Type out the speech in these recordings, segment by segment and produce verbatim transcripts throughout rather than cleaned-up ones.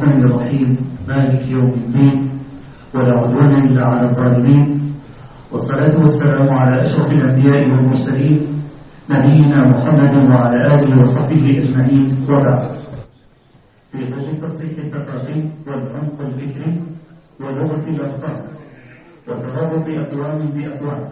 الرحمن الرحيم مالك يوم الدين ولا عدوان إلا على الظالمين، والصلاة والسلام على أشرف الأنبياء والمرسلين نبينا محمد وعلى آله وصحبه أجمعين، وبعد. في ظل التصحيح الثقافي والعمق الفكري ولغة الأفكار وترابط أقوام بأقوام،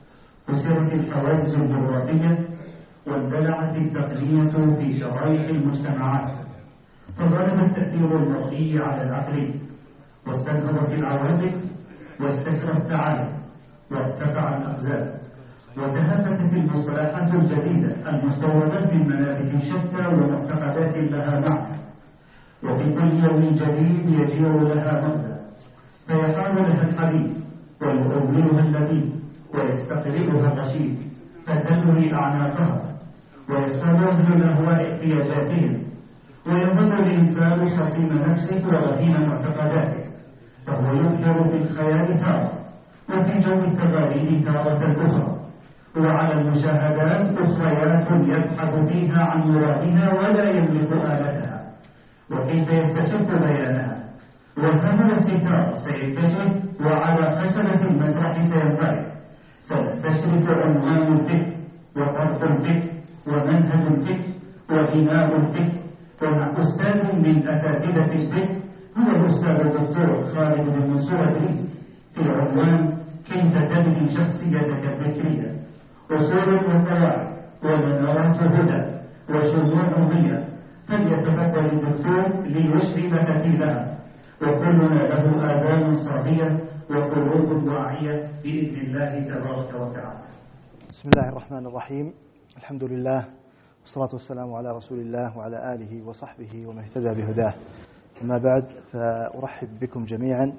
كسرت الحواجز الجغرافية واندلعت التقنية في شرائح المجتمعات، فغلب التأثير المرئي على العقل، واستنهضت العواطف واستشرى التعالي وارتفع الأقزام، وتهافت المصطلحات الجديدة المستوردة من منابت شتى ومعتقدات لها معنى، وفي كل يوم جديد يجيء لها مغزى، فيحال لها الحديث ويؤولها اللبيب ويستقرئها الرشيد، فتلوي أعناقها ويسأل أهل الأهواء احتياجاتهم، ويظل الإنسان حصين نفسه ورهين معتقداته، فهو ينكر في الخيال تارة وفي جو التبارين تارة أخرى، وعلى المشاهدات أخريات يبحث فيها عن مرادها ولا يملك آلتها، وكيف يستشف بيانها، وفهم الستار سيكتشف، وعلى خشبة المسرح سينطلق، سنستشرف عنوان الفكر وطرق الفكر ومنهج الفكر وبناء الفكر، ومع أستاذ من أساتذة الفكر هو الأستاذ الدكتور خالد بن منصور إدريس في عنوان كيف تبني شخصيتك الفكرية، أصول وقواعد ومنارات هدى وشموع ضياء، فليتفضل الدكتور ليشرب فتيلها، وكلنا له آذان صاغية وقلوب واعية بإذن الله تبارك وتعالى. بسم الله الرحمن الرحيم، الحمد لله والصلاة والسلام على رسول الله وعلى آله وصحبه ومن اهتدى بهداه. أما بعد، فأرحب بكم جميعا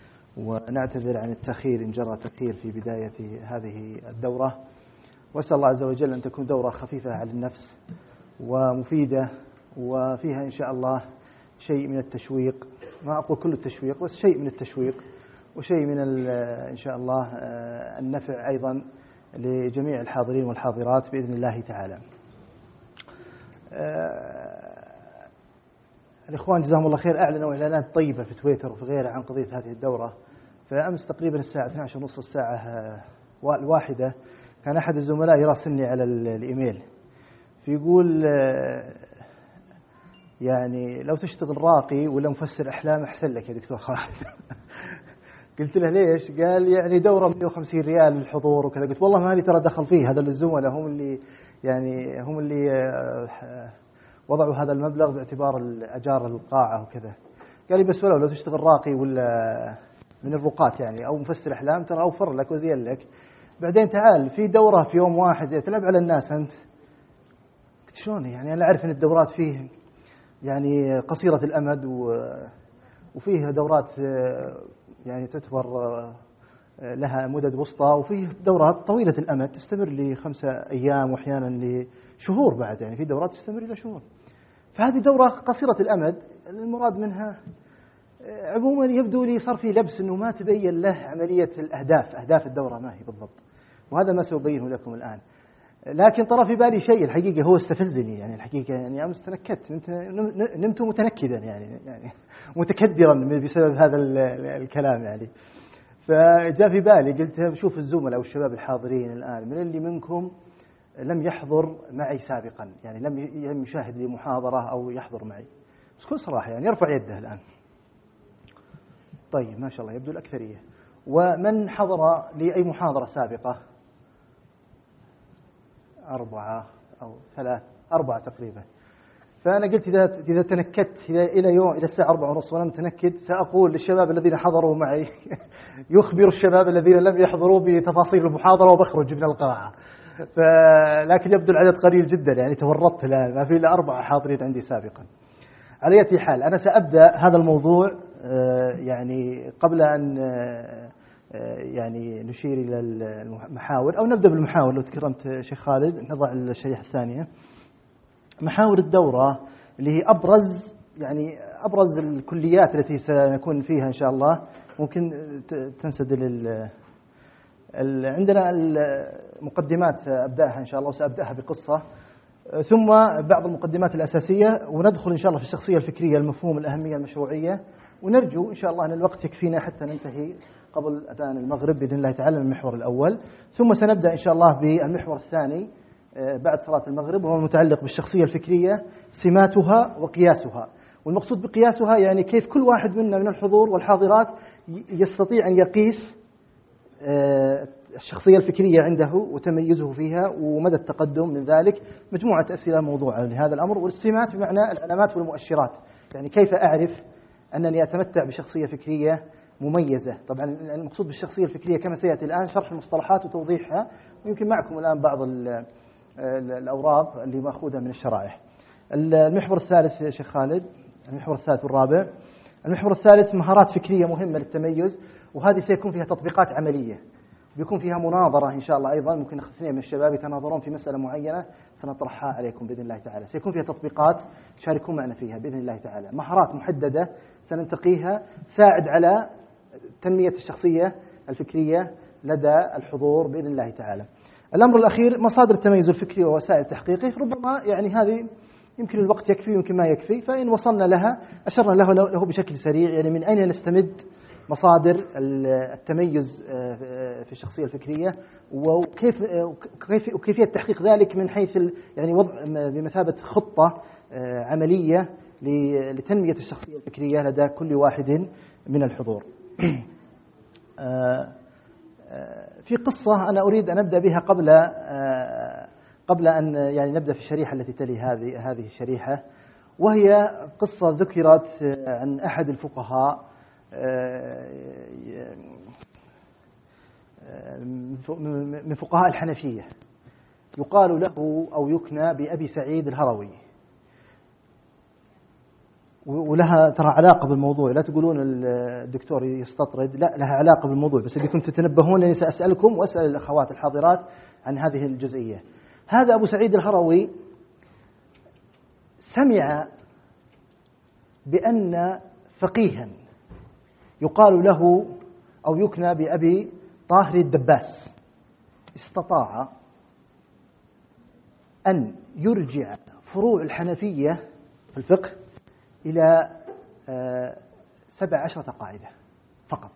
ونعتذر عن التأخير إن جرى تأخير في بداية هذه الدورة، وأسأل الله عز وجل أن تكون دورة خفيفة على النفس ومفيدة، وفيها إن شاء الله شيء من التشويق، ما أقول كل التشويق بس شيء من التشويق، وشيء من إن شاء الله النفع أيضا لجميع الحاضرين والحاضرات بإذن الله تعالى. الإخوان جزاهم الله خير أعلنوا إعلانات طيبة في تويتر وفي غيره عن قضية هذه الدورة. فأمس تقريبا الساعة اثنتي عشرة ونص الساعة الواحدة كان أحد الزملاء يراسلني على الإيميل فيقول يعني لو تشتغل راقي ولا مفسر أحلام أحسن لك يا دكتور خالد. قلت له ليش؟ قال يعني دورة مئة وخمسين ريال للحضور وكذا. قلت والله ما لي ترى دخل فيه، هذا الزملاء هم اللي يعني هم اللي وضعوا هذا المبلغ باعتبار أجار القاعة وكذا. قال لي بس ولو لو تشتغل راقي ولا من الرقات يعني أو مفسر أحلام ترى أوفر لك وزين لك. بعدين تعال في دورة في يوم واحد تلعب على الناس أنت. قلت شلون يعني؟ أنا أعرف أن الدورات فيه يعني قصيرة الأمد وفيه دورات يعني تعتبر لها مدد وسطى، وفيه دورات طويلة الأمد تستمر لخمسة أيام وأحيانا لشهور بعد، يعني في دورات تستمر إلى شهور. فهذه دورة قصيرة الأمد المراد منها عموما يبدو لي صار في لبس أنه ما تبين له عملية الأهداف، أهداف الدورة ما هي بالضبط، وهذا ما سأبينه لكم الآن. لكن طرى في بالي شيء الحقيقة هو استفزني، يعني الحقيقة يعني أمس تنكدت، نمت متنكدا يعني يعني متكدرا بسبب هذا الكلام يعني. فجاء في بالي قلت شوف الزملاء والشباب الحاضرين الآن من اللي منكم لم يحضر معي سابقا، يعني لم لم يشاهد لي محاضرة أو يحضر معي، بس كل صراحة يعني يرفع يده الآن. طيب ما شاء الله يبدو الأكثرية. ومن حضر لأي محاضرة سابقة؟ أربعة أو ثلاث أربعة تقريبا. فأنا قلت إذا إذا تنكدت إذا إلى يوم إلى الساعة أربعة ونص ولم تنكد سأقول للشباب الذين حضروا معي يخبر الشباب الذين لم يحضروا بتفاصيل المحاضرة وبخرج من القاعة. لكن يبدو العدد قليل جدا، يعني تورطت الآن ما في إلا أربعة حاضرين عندي سابقا. على أي حال أنا سأبدأ هذا الموضوع يعني قبل أن يعني نشير إلى المحاور أو نبدأ بالمحاور لو تكرمت شيخ خالد. نضع الشريحة الثانية محاور الدورة اللي هي أبرز يعني أبرز الكليات التي سنكون فيها إن شاء الله. ممكن تنسدل ال عندنا المقدمات أبدأها إن شاء الله، وسأبدأها بقصة ثم بعض المقدمات الأساسية، وندخل إن شاء الله في الشخصية الفكرية، المفهوم، الأهمية، المشروعية، ونرجو إن شاء الله أن الوقت يكفينا حتى ننتهي قبل أذان المغرب بإذن الله تعالى من المحور الأول. ثم سنبدأ إن شاء الله بالمحور الثاني بعد صلاة المغرب، وهو متعلق بالشخصية الفكرية، سماتها وقياسها. والمقصود بقياسها يعني كيف كل واحد منا من الحضور والحاضرات يستطيع أن يقيس الشخصية الفكرية عنده وتميزه فيها ومدى التقدم من ذلك. مجموعة أسئلة موضوعة لهذا الأمر. والسمات بمعنى العلامات والمؤشرات، يعني كيف أعرف أنني أتمتع بشخصية فكرية مميزة. طبعا المقصود بالشخصية الفكرية كما سيأتي الآن شرح المصطلحات وتوضيحها، ويمكن معكم الآن بعض الأوراق اللي مأخوذة من الشرائح. المحور الثالث يا شيخ خالد، المحور الثالث والرابع. المحور الثالث مهارات فكرية مهمة للتميز، وهذه سيكون فيها تطبيقات عملية، بيكون فيها مناظرة إن شاء الله أيضا. ممكن اثنين من الشباب يتناظرون في مسألة معينة سنطرحها عليكم بإذن الله تعالى. سيكون فيها تطبيقات تشاركون معنا فيها بإذن الله تعالى. مهارات محددة سننتقيها تساعد على تنمية الشخصية الفكرية لدى الحضور بإذن الله تعالى. الأمر الأخير مصادر التميز الفكري ووسائل تحقيقه. ربما يعني هذه يمكن الوقت يكفي يمكن ما يكفي، فإن وصلنا لها أشرنا له له بشكل سريع، يعني من أين نستمد مصادر التميز في الشخصية الفكرية، وكيف كيف وكيفية تحقيق ذلك من حيث يعني وضع بمثابة خطة عملية لتنمية الشخصية الفكرية لدى كل واحد من الحضور. في قصة أنا أريد أن أبدأ بها قبل قبل أن يعني نبدأ في الشريحة التي تلي هذه هذه الشريحة، وهي قصة ذكرت عن أحد الفقهاء من فقهاء الحنفية، يقال له أو يكنى بأبي سعيد الهروي، ولها ترى علاقة بالموضوع. لا تقولون الدكتور يستطرد، لا، لها علاقة بالموضوع، بس بكم تتنبهون لأني سأسألكم وأسأل الأخوات الحاضرات عن هذه الجزئية. هذا أبو سعيد الهروي سمع بأن فقيها يقال له أو يكنى بأبي طاهر الدباس استطاع أن يرجع فروع الحنفية في الفقه إلى سبع عشرة قاعدة فقط.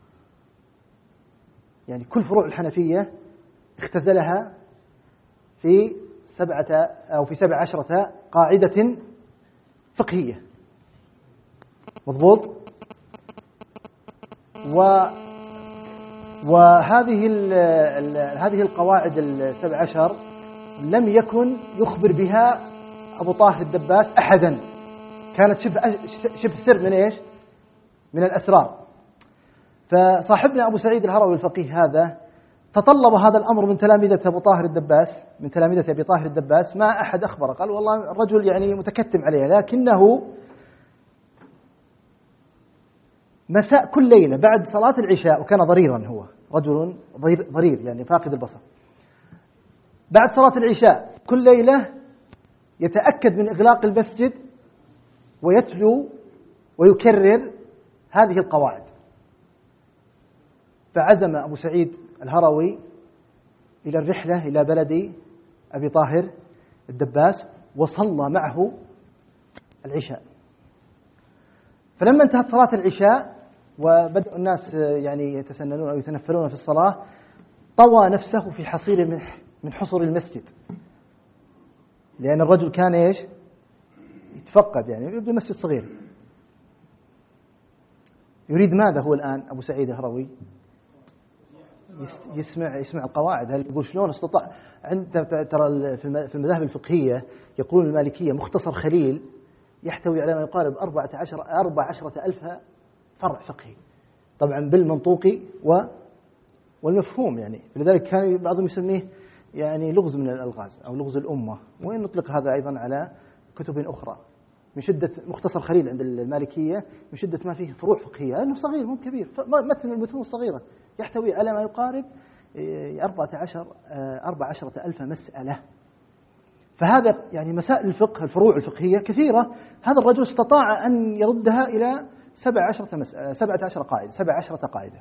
يعني كل فروع الحنفية اختزلها في سبعة أو في سبع عشرة قاعدة فقهية، مضبوط. و وهذه ال ال هذه القواعد السبع عشر لم يكن يخبر بها أبو طاهر الدباس أحدا، كانت شبه شبه سر من إيش؟ من الأسرار. فصاحبنا أبو سعيد الهروي الفقيه هذا تطلب هذا الأمر من تلامذة أبو طاهر الدباس، من تلامذة أبي طاهر الدباس، ما أحد أخبره. قال والله الرجل يعني متكتم عليه، لكنه مساء كل ليلة بعد صلاة العشاء، وكان ضريرا، هو رجل ضرير يعني فاقد البصر، بعد صلاة العشاء كل ليلة يتأكد من إغلاق المسجد ويتلو ويكرر هذه القواعد. فعزم أبو سعيد الهروي إلى الرحلة إلى بلد أبي طاهر الدباس، وصلى معه العشاء. فلما انتهت صلاة العشاء وبدأ الناس يعني يتسننون أو يتنفلون في الصلاة، طوى نفسه في حصير من من حصر المسجد، لأن الرجل كان إيش؟ يتفقد، يعني يبدو مسجد صغير. يريد ماذا هو الآن أبو سعيد الهروي؟ يسمع يسمع القواعد. هل يقول شلون استطاع؟ عند ترى في المذاهب الفقهية يقولون المالكية مختصر خليل يحتوي على ما يقارب أربعة عشر أربع عشرة ألف فرع فقهي، طبعا بالمنطوقي والمفهوم، يعني لذلك كان بعضهم يسميه يعني لغز من الألغاز أو لغز الأمة، وإن نطلق هذا أيضا على كتب أخرى. من شدة مختصر خليل عند المالكية من شدة ما فيه فروع فقهية، لأنه صغير مو كبير، متن المتون الصغيرة يحتوي على ما يقارب أربعة عشر أربع عشرة ألف مسألة. فهذا يعني مسائل الفقه الفروع الفقهية كثيرة، هذا الرجل استطاع أن يردها إلى سبع عشرة مسألة سبعة عشر قاعدة سبع عشرة قاعدة.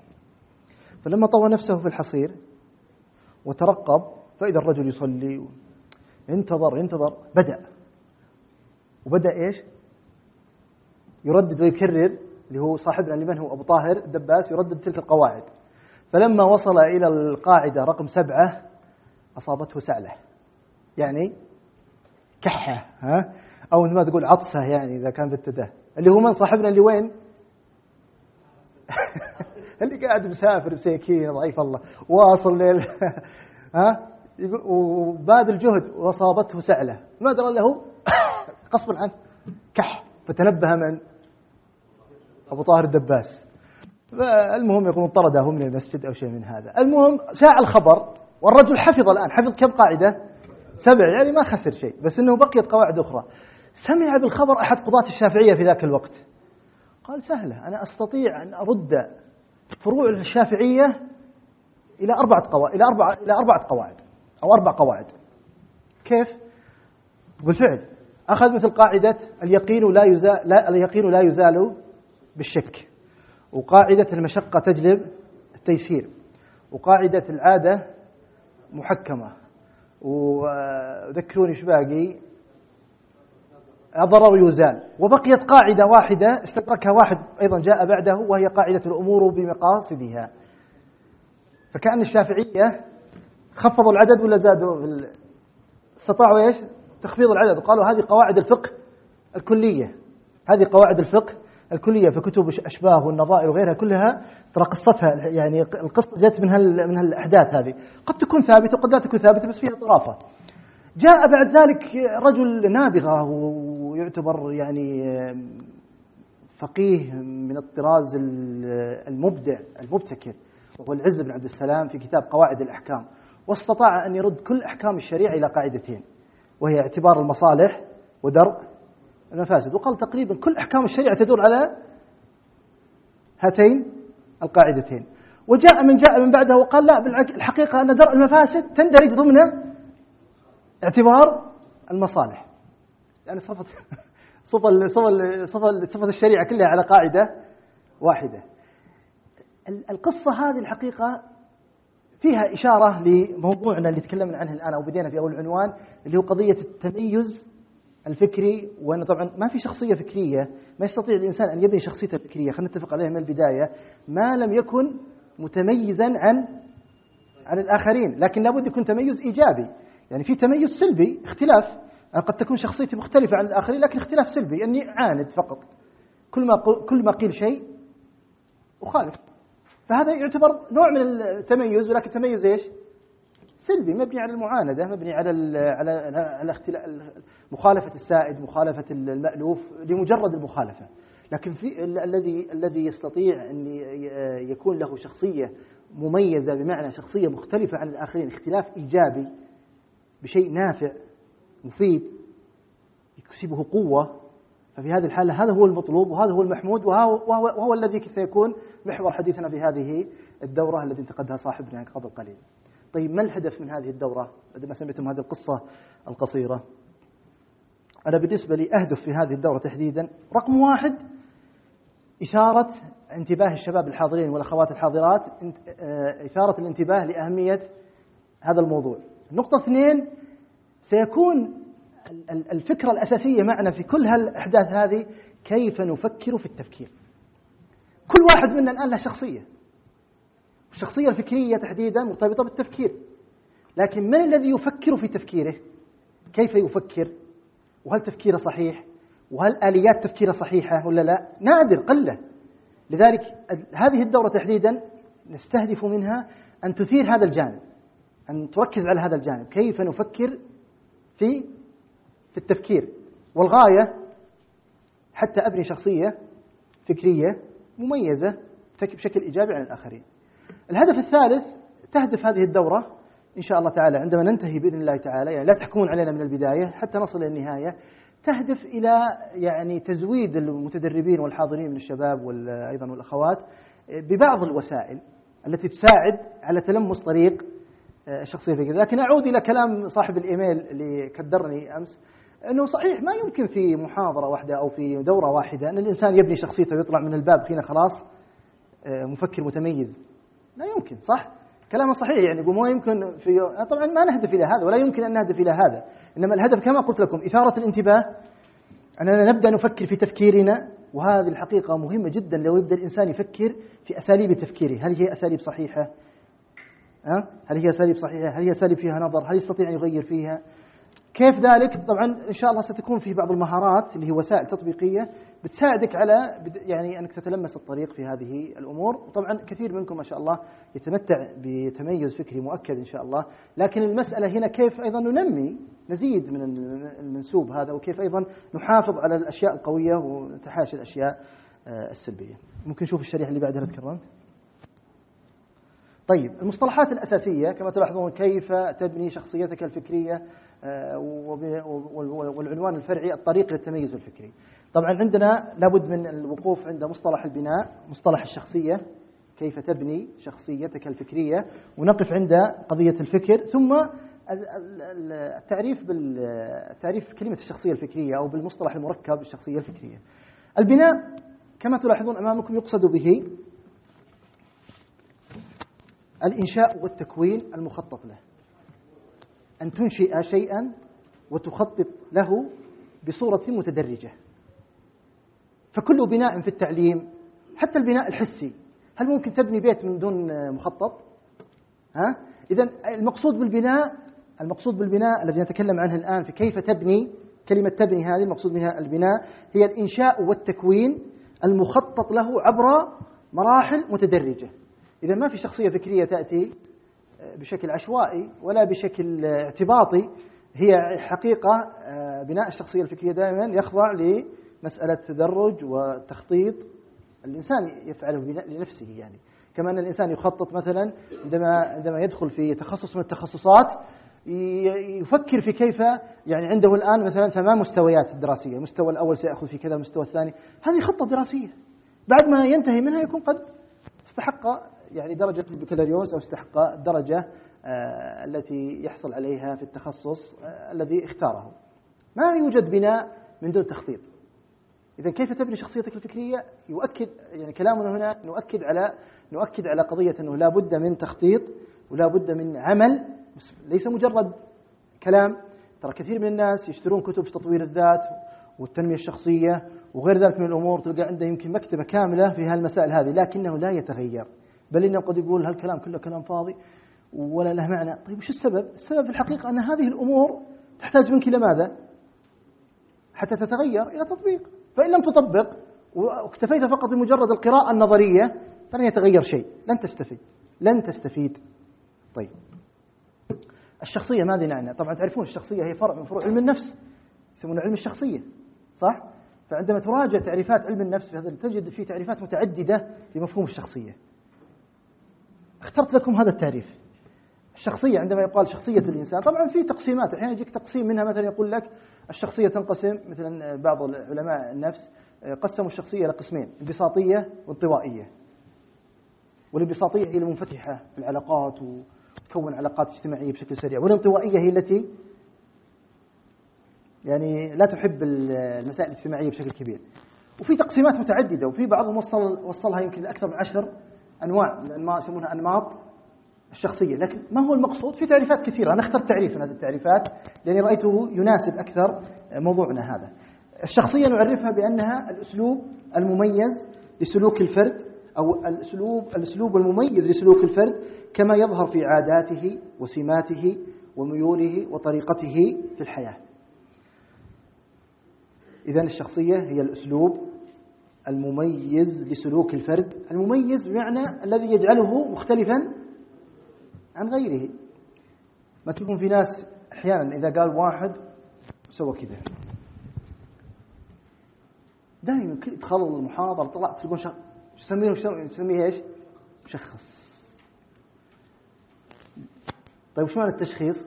فلما طوى نفسه في الحصير وترقب، فإذا الرجل يصلي انتظر انتظر بدأ وبدأ إيش يردد ويكرر، اللي هو صاحبنا اللي من هو أبو طاهر الدباس يردد تلك القواعد. فلما وصل إلى القاعدة رقم سبعة أصابته سعلة، يعني كحة، ها، أو ما تقول عطسة يعني إذا كان بالتداه، اللي هو من صاحبنا اللي وين اللي قاعد مسافر بسيكين ضعيف الله واصل ليل ها، وباذل جهد وأصابته سعلة ما أدرى له غصبا عنه كح، فتنبه من أبو طاهر الدباس. المهم يكون طرده من المسجد أو شيء من هذا. المهم شاع الخبر والرجل حفظ الآن، حفظ كم قاعدة؟ سبع، يعني ما خسر شيء، بس إنه بقيت قواعد أخرى. سمع بالخبر أحد قضاة الشافعية في ذاك الوقت، قال سهلة، أنا أستطيع أن أرد فروع الشافعية إلى أربعة قواعد إلى أربعة إلى أربعة قواعد أو أربع قواعد. كيف؟ بالفعل أخذ مثل قاعدة اليقين لا يزال لا اليقين لا يزال بالشك، وقاعدة المشقة تجلب التيسير، وقاعدة العادة محكمة، وذكروني شو باقي، الضرر يزال. وبقيت قاعدة واحدة استدركها واحد أيضا جاء بعده، وهي قاعدة الأمور بمقاصدها. فكأن الشافعية خفضوا العدد ولا زادوا بال... استطاعوا إيش؟ تخفيض العدد، وقالوا هذه قواعد الفقه الكلية، هذه قواعد الفقه الكلية في كتب الأشباه والنظائر وغيرها كلها، ترى قصتها يعني القصة جت من هال من هالأحداث هذه، قد تكون ثابتة وقد لا تكون ثابتة بس فيها طرافة. جاء بعد ذلك رجل نابغة ويعتبر يعني فقيه من الطراز المبدع المبتكر، وهو العز بن عبد السلام في كتاب قواعد الأحكام، واستطاع أن يرد كل أحكام الشريعة إلى قاعدتين، وهي اعتبار المصالح ودرء المفاسد. وقال تقريبا كل أحكام الشريعة تدور على هاتين القاعدتين. وجاء من جاء من بعده وقال لا، بالحقيقة أن درء المفاسد تندرج ضمن اعتبار المصالح، يعني صفة صفة صفة صفة الشريعة كلها على قاعدة واحدة. القصة هذه الحقيقة فيها إشارة لموضوعنا اللي تكلمنا عنه الآن أو بدينا في أول عنوان، اللي هو قضية التميز الفكري. وأنه طبعا ما في شخصية فكرية، ما يستطيع الإنسان أن يبني شخصيته الفكرية، خلينا نتفق عليها من البداية، ما لم يكن متميزا عن عن الآخرين. لكن لابد يكون تميز إيجابي، يعني في تميز سلبي اختلاف، أنا قد تكون شخصيتي مختلفة عن الآخرين لكن اختلاف سلبي، أني عاند فقط، كل ما كل ما قيل شيء أخالف، فهذا يعتبر نوع من التميز، ولكن تميز إيش؟ سلبي، مبني على المعاندة، مبني على على على اختلاف، مخالفة السائد، مخالفة المألوف لمجرد المخالفة. لكن في الذي الذي يستطيع أن يكون له شخصية مميزة، بمعنى شخصية مختلفة عن الآخرين، اختلاف إيجابي بشيء نافع مفيد يكسبه قوة، ففي هذه الحالة هذا هو المطلوب وهذا هو المحمود، وهو, وهو, وهو الذي سيكون محور حديثنا في هذه الدورة التي انتقدها صاحبنا قبل قليل. طيب ما الهدف من هذه الدورة بعد ما سمعتم هذه القصة القصيرة؟ أنا بالنسبة لي أهدف في هذه الدورة تحديدا، رقم واحد إثارة انتباه الشباب الحاضرين والأخوات الحاضرات، إثارة الانتباه لأهمية هذا الموضوع. النقطة اثنين، سيكون الفكرة الأساسية معنا في كل هالأحداث هذه كيف نفكر في التفكير. كل واحد منا الآن له شخصية، الشخصية الفكرية تحديدا مرتبطة بالتفكير، لكن من الذي يفكر في تفكيره؟ كيف يفكر؟ وهل تفكيره صحيح؟ وهل آليات تفكيره صحيحة ولا لا؟ نادر، قلة. لذلك هذه الدورة تحديدا نستهدف منها أن تثير هذا الجانب، أن تركز على هذا الجانب، كيف نفكر في في التفكير، والغاية حتى أبني شخصية فكرية مميزة بشكل إيجابي عن الآخرين. الهدف الثالث، تهدف هذه الدورة إن شاء الله تعالى عندما ننتهي بإذن الله تعالى، يعني لا تحكمون علينا من البداية حتى نصل إلى النهاية، تهدف إلى يعني تزويد المتدربين والحاضرين من الشباب وأيضا والأخوات ببعض الوسائل التي تساعد على تلمس طريق الشخصية الفكرية. لكن أعود إلى كلام صاحب الإيميل اللي كدرني أمس، أنه صحيح ما يمكن في محاضرة واحدة أو في دورة واحدة أن الإنسان يبني شخصيته ويطلع من الباب فينا خلاص مفكر متميز، لا يمكن، صح؟ كلامه صحيح، يعني مو يمكن في طبعا ما نهدف إلى هذا ولا يمكن أن نهدف إلى هذا، إنما الهدف كما قلت لكم إثارة الانتباه، أننا نبدأ نفكر في تفكيرنا، وهذه الحقيقة مهمة جدا. لو يبدأ الإنسان يفكر في أساليب تفكيره، هل هي أساليب صحيحة؟ ها؟ هل هي أساليب صحيحة؟ هل هي أساليب فيها نظر؟ هل يستطيع أن يغير فيها؟ كيف ذلك؟ طبعا إن شاء الله ستكون في بعض المهارات اللي هي وسائل تطبيقية بتساعدك على يعني أنك تتلمس الطريق في هذه الأمور. وطبعا كثير منكم ما شاء الله يتمتع بتميز فكري مؤكد إن شاء الله، لكن المسألة هنا كيف أيضا ننمي، نزيد من المنسوب هذا، وكيف أيضا نحافظ على الأشياء القوية ونتحاشى الأشياء السلبية. ممكن نشوف الشريحة اللي بعدها تكرمت. طيب، المصطلحات الأساسية كما تلاحظون، كيف تبني شخصيتك الفكرية، والعنوان الفرعي الطريق للتميز الفكري. طبعا عندنا لابد من الوقوف عند مصطلح البناء، مصطلح الشخصية، كيف تبني شخصيتك الفكرية، ونقف عند قضية الفكر، ثم التعريف بالتعريف كلمة الشخصية الفكرية أو بالمصطلح المركب الشخصية الفكرية. البناء كما تلاحظون أمامكم يقصد به الإنشاء والتكوين المخطط له، أن تنشئ شيئا وتخطط له بصورة متدرجة. فكل بناء في التعليم، حتى البناء الحسي، هل ممكن تبني بيت من دون مخطط؟ ها؟ إذن المقصود بالبناء، المقصود بالبناء الذي نتكلم عنه الآن في كيف تبني، كلمة تبني هذه المقصود منها البناء هي الإنشاء والتكوين المخطط له عبر مراحل متدرجة. إذا ما في شخصية فكرية تأتي بشكل عشوائي ولا بشكل اعتباطي، هي حقيقة بناء الشخصية الفكرية دائما يخضع لمسألة تدرج وتخطيط الإنسان يفعله لنفسه. يعني كما أن الإنسان يخطط مثلا عندما عندما يدخل في تخصص من التخصصات، يفكر في كيف يعني عنده الآن مثلا ثمان مستويات دراسية، المستوى الأول سيأخذ في كذا، المستوى الثاني، هذه خطة دراسية. بعد ما ينتهي منها يكون قد استحق يعني درجة البكالوريوس أو استحق الدرجة آه التي يحصل عليها في التخصص آه الذي اختاره. ما يوجد بناء من دون تخطيط. إذا كيف تبني شخصيتك الفكرية؟ يؤكد يعني كلامنا هنا نؤكد على نؤكد على قضية أنه لا بد من تخطيط ولا بد من عمل، ليس مجرد كلام. ترى كثير من الناس يشترون كتب في تطوير الذات والتنمية الشخصية وغير ذلك من الأمور، تلقى عنده يمكن مكتبة كاملة في هالمسائل هذه، لكنه لا يتغير، بل إنه قد يقول هالكلام كله كلام فاضي ولا له معنى. طيب وش السبب؟ السبب في الحقيقة أن هذه الأمور تحتاج منك إلى ماذا؟ حتى تتغير إلى تطبيق. فإن لم تطبق واكتفيت فقط بمجرد القراءة النظرية فلن يتغير شيء، لن تستفيد لن تستفيد. طيب الشخصية ماذا نعنى؟ طبعا تعرفون الشخصية هي فرع من فروع علم النفس، يسمونه علم الشخصية، صح؟ فعندما تراجع تعريفات علم النفس في هذا تجد فيه تعريفات متعددة لمفهوم الشخصية. اخترت لكم هذا التعريف. الشخصية عندما يقال شخصية الإنسان، طبعا في تقسيمات، أحيانا يجيك تقسيم منها مثلا يقول لك الشخصية تنقسم، مثلا بعض علماء النفس قسموا الشخصية إلى قسمين، انبساطية وانطوائية. والانبساطية هي المنفتحة في العلاقات وتكون علاقات اجتماعية بشكل سريع، والانطوائية هي التي يعني لا تحب المسائل الاجتماعية بشكل كبير. وفي تقسيمات متعددة، وفي بعضهم وصل وصلها يمكن لأكثر من عشر أنواع من أنواع يسمونها أنماط الشخصية. لكن ما هو المقصود؟ في تعريفات كثيرة، أنا اخترت تعريف من هذه التعريفات لأني رأيته يناسب أكثر موضوعنا هذا. الشخصية نعرفها بأنها الأسلوب المميز لسلوك الفرد، أو الأسلوب الأسلوب المميز لسلوك الفرد كما يظهر في عاداته وسماته وميوله وطريقته في الحياة. إذن الشخصية هي الأسلوب المميز لسلوك الفرد، المميز بمعنى الذي يجعله مختلفا عن غيره. ما تكون في ناس أحيانا إذا قال واحد سوى كذا، دائما تدخل المحاضرة طلعت تقول شخص تسميه تسميه ايش؟ مشخص. طيب وش معنى التشخيص؟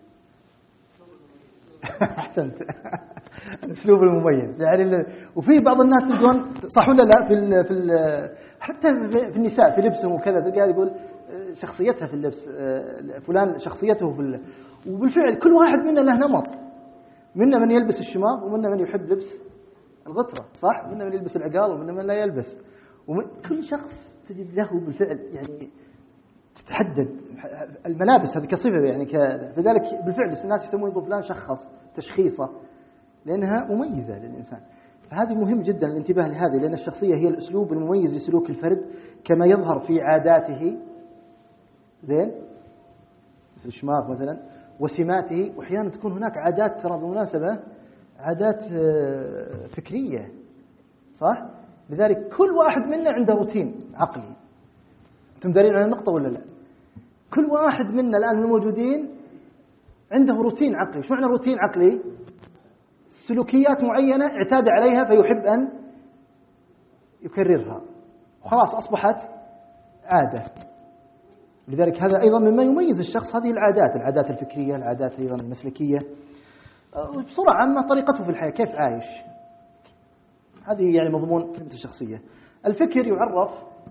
أحسنت. الأسلوب المميز يعني. وفي بعض الناس تلقون صح ولا لا في ال في ال حتى في النساء في لبسهم وكذا، تلقى يقول شخصيتها في اللبس، فلان شخصيته في ال... وبالفعل كل واحد منا له نمط، منا من يلبس الشماغ ومنا من يحب لبس الغترة، صح؟ منا من يلبس العقال ومنا من لا يلبس، وكل شخص تجد له بالفعل يعني تتحدد الملابس هذه كصفة يعني كذا. لذلك بالفعل الناس يسمون فلان شخص تشخيصه لأنها مميزة للإنسان. فهذه مهم جدا الانتباه لهذه، لأن الشخصية هي الأسلوب المميز لسلوك الفرد كما يظهر في عاداته زين مثل الشماغ مثلا وسماته. وأحيانا تكون هناك عادات ترى بالمناسبة عادات فكرية صح؟ لذلك كل واحد منا عنده روتين عقلي. أنتم دارين على النقطة ولا لا؟ كل واحد منا الآن الموجودين عنده روتين عقلي. شو معنى روتين عقلي؟ سلوكيات معينة اعتاد عليها فيحب أن يكررها وخلاص أصبحت عادة. لذلك هذا أيضا مما يميز الشخص، هذه العادات، العادات الفكرية، العادات أيضا المسلكية، بصورة عامة طريقته في الحياة كيف عايش. هذه يعني مضمون كلمة الشخصية. الفكر يعرف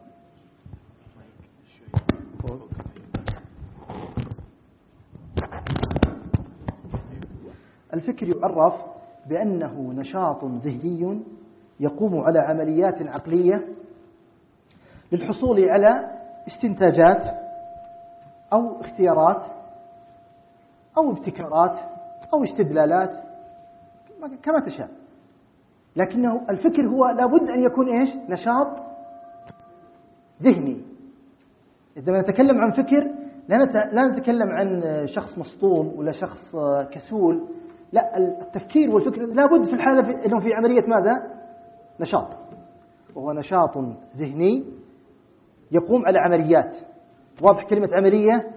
الفكر يعرف بأنه نشاط ذهني يقوم على عمليات عقلية للحصول على استنتاجات أو اختيارات أو ابتكارات أو استدلالات كما تشاء. لكنه الفكر هو لابد أن يكون إيش؟ نشاط ذهني. إذا نتكلم عن فكر لا نتكلم عن شخص مسطول ولا شخص كسول، لا، التفكير والفكر لابد في الحالة أنه في عملية ماذا؟ نشاط، وهو نشاط ذهني يقوم على عمليات. واضح كلمة عملية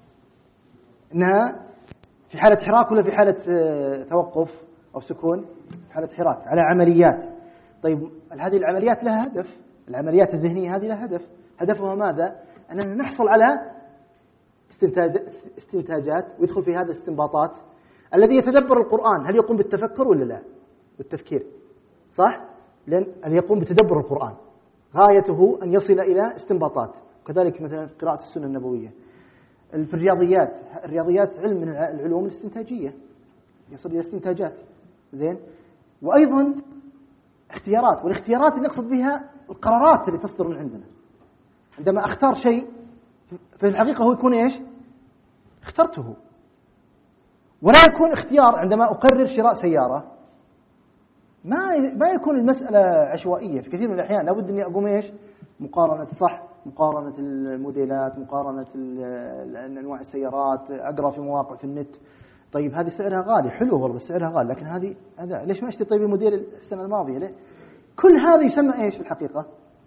أنها في حالة حراك ولا في حالة توقف أو سكون؟ في حالة حراك، على عمليات. طيب هذه العمليات لها هدف، العمليات الذهنية هذه لها هدف. هدفها ماذا؟ أننا نحصل على استنتاج استنتاجات، ويدخل في هذا استنباطات. الذي يتدبر القرآن هل يقوم بالتفكر ولا لا؟ بالتفكير صح؟ لأن أن يقوم بتدبر القرآن غايته أن يصل إلى استنباطات. وكذلك مثلا في قراءة السنة النبوية. في الرياضيات، الرياضيات علم من العلوم الاستنتاجية، يصل إلى استنتاجات زين. وأيضا اختيارات، والاختيارات اللي نقصد بها القرارات اللي تصدر من عندنا. عندما أختار شيء في الحقيقة هو يكون إيش؟ اخترته. ولا يكون اختيار عندما أقرر شراء سيارة، ما ما يكون المسألة عشوائية. في كثير من الأحيان لابد أني أقوم إيش؟ مقارنة صح، مقارنة الموديلات، مقارنة أنواع السيارات، أقرأ في مواقع في النت. طيب هذه سعرها غالي، حلو والله بس سعرها غالي، لكن هذه هذا ليش ما أشتري طيب الموديل السنة الماضية ليه؟ كل هذا يسمى إيش في الحقيقة؟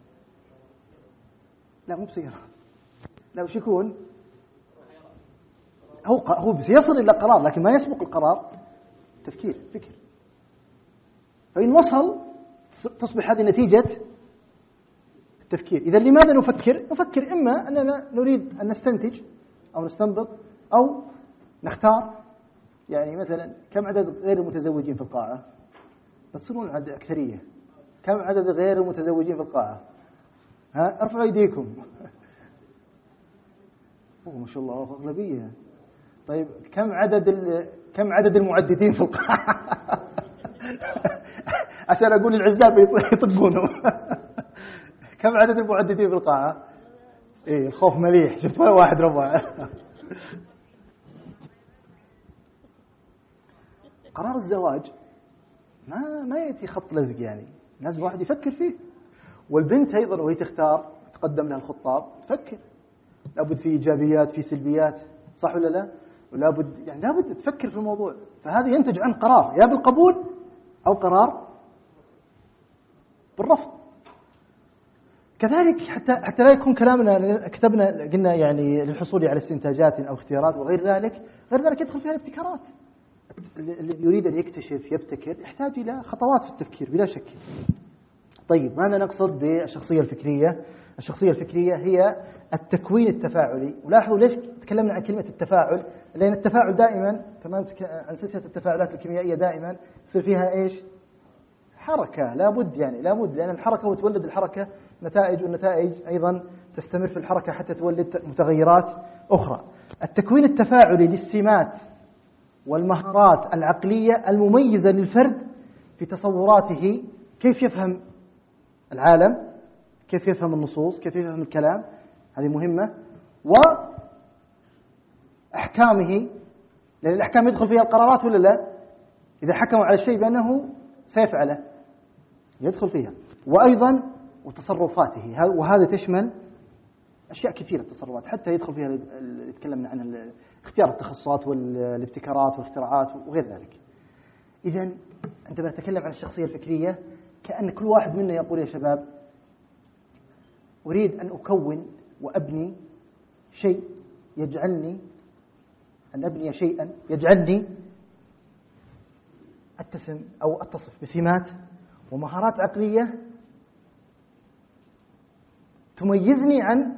لا مو بسيارة، لا وش يكون؟ هو هو سيصل إلى قرار، لكن ما يسبق القرار تفكير، فكر. فإن وصل تصبح هذه نتيجة التفكير. إذا لماذا نفكر؟ نفكر إما أننا نريد أن نستنتج أو نستنبط أو نختار. يعني مثلا كم عدد غير المتزوجين في القاعة؟ بتصيرون عدد أكثرية. كم عدد غير المتزوجين في القاعة؟ ها ارفعوا أيديكم. أوه ما شاء الله أغلبية. طيب كم عدد كم عدد المعددين في القاعة؟ عشان أقول العزاب يطقونه. كم عدد المعددين في القاعة؟ إيه الخوف مليح، شفت ولا واحد ربع. قرار الزواج ما ما يأتي خط لزق، يعني لازم واحد يفكر فيه. والبنت أيضا وهي تختار تقدم لها الخطاب تفكر، لابد في إيجابيات في سلبيات، صح ولا لا؟ ولابد يعني لابد تفكر في الموضوع. فهذا ينتج عن قرار يا بالقبول أو قرار بالرفض. كذلك حتى حتى لا يكون كلامنا كتبنا قلنا يعني للحصول على استنتاجات أو اختيارات وغير ذلك، غير ذلك يدخل فيها الابتكارات. الذي يريد أن يكتشف يبتكر يحتاج إلى خطوات في التفكير بلا شك. طيب ماذا نقصد بالشخصية الفكرية؟ الشخصية الفكرية هي التكوين التفاعلي. ولاحظوا ليش تكلمنا عن كلمة التفاعل؟ لأن التفاعل دائما كمان عن سلسلة التفاعلات الكيميائية دائما يصير فيها إيش؟ حركة، لابد يعني لابد، لأن الحركة وتولد الحركة نتائج، والنتائج أيضا تستمر في الحركة حتى تولد متغيرات أخرى. التكوين التفاعلي للسمات والمهارات العقلية المميزة للفرد في تصوراته، كيف يفهم العالم، كيف يفهم النصوص، كيف يفهم الكلام، هذه مهمة. وأحكامه، لأن الأحكام يدخل فيها القرارات ولا لا؟ إذا حكموا على الشيء بأنه سيفعله يدخل فيها، وأيضا وتصرفاته، وهذا تشمل أشياء كثيرة التصرفات، حتى يدخل فيها اللي تكلمنا عن اختيار التخصصات والابتكارات والاختراعات وغير ذلك. إذن عندما نتكلم عن الشخصية الفكرية كأن كل واحد منا يقول يا شباب أريد أن أكون وأبني شيء يجعلني أن أبني شيئا يجعلني أتسم أو أتصف بسمات ومهارات عقلية تميزني عن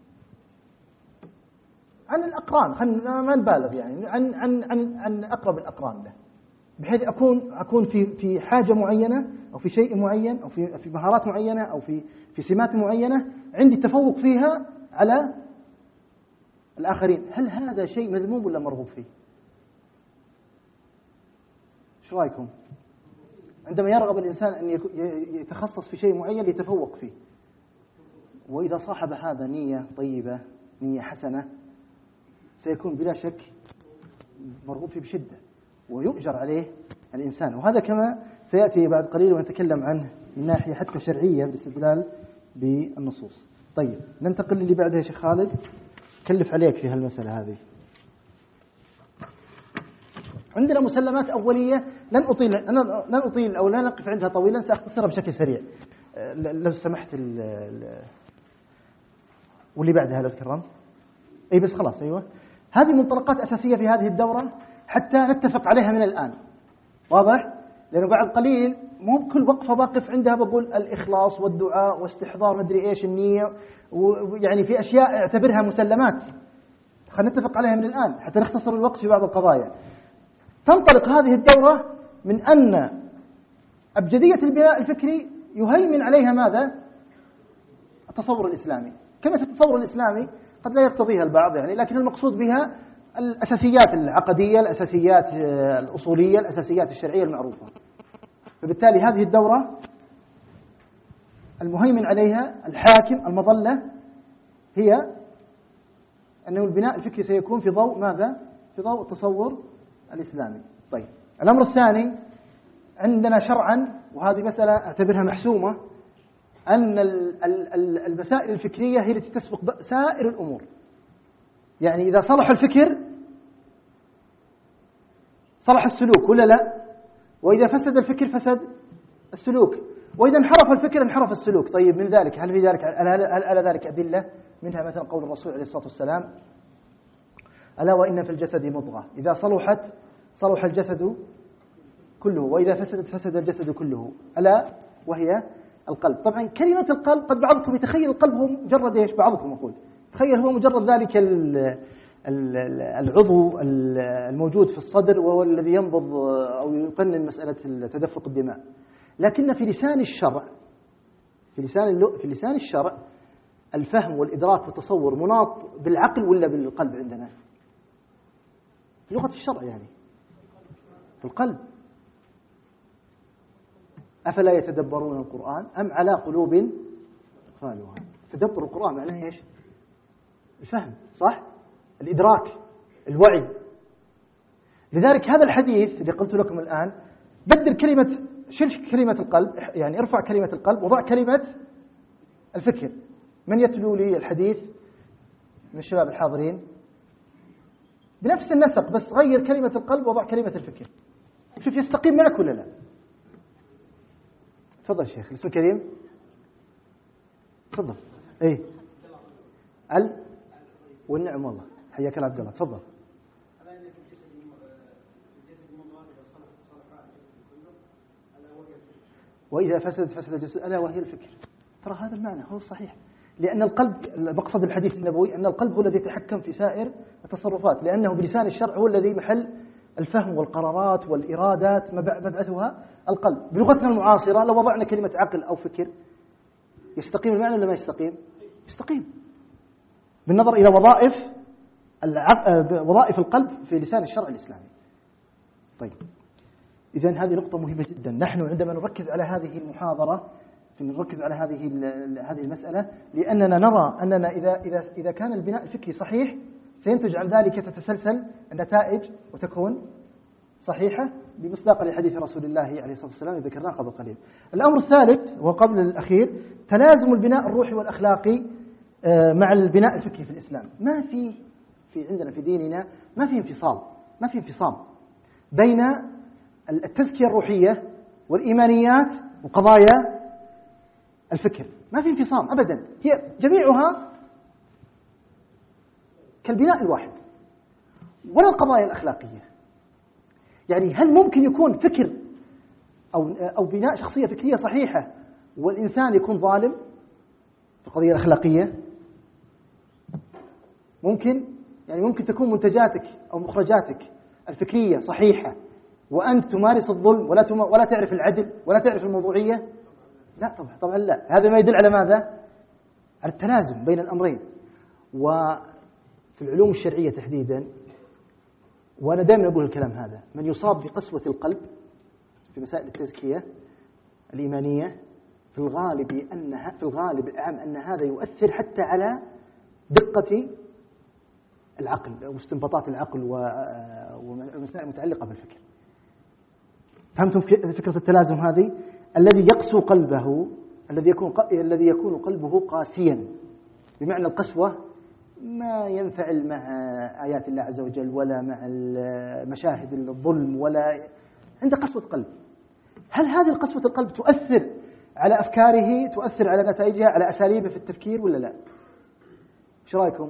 عن الأقران، خلينا ما نبالغ يعني، عن عن عن عن أقرب الأقران له، بحيث أكون أكون في في حاجة معينة أو في شيء معين أو في في مهارات معينة أو في في سمات معينة عندي تفوق فيها على الآخرين. هل هذا شيء مذموم ولا مرغوب فيه؟ شو رأيكم؟ عندما يرغب الإنسان أن يتخصص في شيء معين يتفوق فيه، وإذا صاحب هذا نية طيبة نية حسنة سيكون بلا شك مرغوب فيه بشدة ويؤجر عليه الإنسان. وهذا كما سيأتي بعد قليل ونتكلم عنه من ناحية حتى شرعية بالاستدلال بالنصوص. طيب ننتقل اللي بعدها يا شيخ خالد، كلف عليك في هالمسألة هذه. عندنا مسلمات أولية لن أطيل أنا لن أطيل أو لا نقف عندها طويلا، سأختصرها بشكل سريع لو سمحت. ال ال واللي بعدها لو تكرمت. أي بس خلاص. أيوة هذه منطلقات أساسية في هذه الدورة حتى نتفق عليها من الآن، واضح؟ لأنه بعد قليل مو بكل وقفة بقف عندها بقول الإخلاص والدعاء واستحضار مدري إيش النية، ويعني في أشياء اعتبرها مسلمات خلينا نتفق عليها من الآن حتى نختصر الوقت في بعض القضايا. تنطلق هذه الدورة من أن أبجدية البناء الفكري يهيمن عليها ماذا؟ التصور الإسلامي. كلمة التصور الإسلامي قد لا يرتضيها البعض يعني، لكن المقصود بها الأساسيات العقدية، الأساسيات الأصولية، الأساسيات الشرعية المعروفة. فبالتالي هذه الدورة المهيمن عليها الحاكم المظلة هي أنه البناء الفكري سيكون في ضوء ماذا؟ في ضوء التصور الإسلامي. طيب الأمر الثاني عندنا شرعا، وهذه مسألة أعتبرها محسومة، أن المسائل الفكرية هي التي تسبق سائر الأمور. يعني إذا صلح الفكر صلح السلوك ولا لا؟ وإذا فسد الفكر فسد السلوك، وإذا انحرف الفكر انحرف السلوك. طيب من ذلك هل في ذلك هل على ذلك أدلة؟ منها مثلا قول الرسول عليه الصلاة والسلام: ألا وإن في الجسد مضغة إذا صلحت صلح الجسد كله وإذا فسدت فسد الجسد كله، ألا وهي القلب. طبعا كلمة القلب قد بعضكم يتخيل القلب هو مجرد إيش؟ بعضكم يقول تخيل هو مجرد ذلك العضو الموجود في الصدر وهو الذي ينبض أو يقنن مسألة تدفق الدماء. لكن في لسان الشرع في لسان في لسان الشرع الفهم والإدراك والتصور مناط بالعقل ولا بالقلب عندنا؟ في لغة الشرع يعني في القلب. أفلا يتدبرون القرآن أم على قلوب أقفالها؟ تدبر القرآن معناه إيش؟ الفهم، صح؟ الإدراك، الوعي. لذلك هذا الحديث اللي قلت لكم الآن بدل كلمة، شيل كلمة القلب، يعني ارفع كلمة القلب وضع كلمة الفكر. من يتلو لي الحديث من الشباب الحاضرين؟ بنفس النسق بس غير كلمة القلب وضع كلمة الفكر. شوف يستقيم معك ولا لا؟ تفضل شيخ. الاسم الكريم تفضل. ايه ال والنعم والله. حياك الله عبد الله. تفضل. وإذا فسدت فسد الجسد ألا وهي الفكر. ترى هذا المعنى هو الصحيح، لأن القلب، مقصد الحديث النبوي أن القلب هو الذي يتحكم في سائر التصرفات، لأنه بلسان الشرع هو الذي محل الفهم والقرارات والإرادات مبعثها القلب. بلغتنا المعاصرة لو وضعنا كلمة عقل أو فكر يستقيم المعنى ولا ما يستقيم؟ يستقيم بالنظر إلى وظائف وظائف القلب في لسان الشرع الإسلامي. طيب إذن هذه نقطة مهمة جدا. نحن عندما نركز على هذه المحاضرة نركز على هذه هذه المسألة، لأننا نرى أننا إذا إذا إذا كان البناء الفكري صحيح سينتج عن ذلك تتسلسل النتائج وتكون صحيحة بمصداق لحديث رسول الله عليه الصلاة والسلام ذكرناه قبل قليل. الأمر الثالث وقبل الأخير تلازم البناء الروحي والأخلاقي مع البناء الفكري في الإسلام. ما في في عندنا في ديننا ما في انفصال، ما في انفصام بين التزكية الروحية والإيمانيات وقضايا الفكر، ما في انفصام أبدا، هي جميعها كالبناء الواحد. ولا القضايا الأخلاقية، يعني هل ممكن يكون فكر أو أو بناء شخصية فكرية صحيحة والإنسان يكون ظالم في القضية الأخلاقية؟ ممكن، يعني ممكن تكون منتجاتك أو مخرجاتك الفكرية صحيحة وأنت تمارس الظلم ولا تم... ولا تعرف العدل ولا تعرف الموضوعية؟ لا طبعا طبعا لا. هذا ما يدل على ماذا؟ على التلازم بين الأمرين. وفي العلوم الشرعية تحديدا، وأنا دائما أقول الكلام هذا، من يصاب بقسوة القلب في مسائل التزكية الإيمانية في الغالب أنها في الغالب الأعم أن هذا يؤثر حتى على دقة العقل واستنباطات العقل والمسائل المتعلقة بالفكر. فهمتم فكرة التلازم هذه؟ الذي يقسو قلبه، الذي يكون الذي يكون قلبه قاسيا، بمعنى القسوة ما ينفعل مع آيات الله عز وجل ولا مع مشاهد الظلم ولا عنده قسوة قلب. هل هذه القسوة القلب تؤثر على أفكاره، تؤثر على نتائجها، على أساليبه في التفكير ولا لا؟ ايش رايكم؟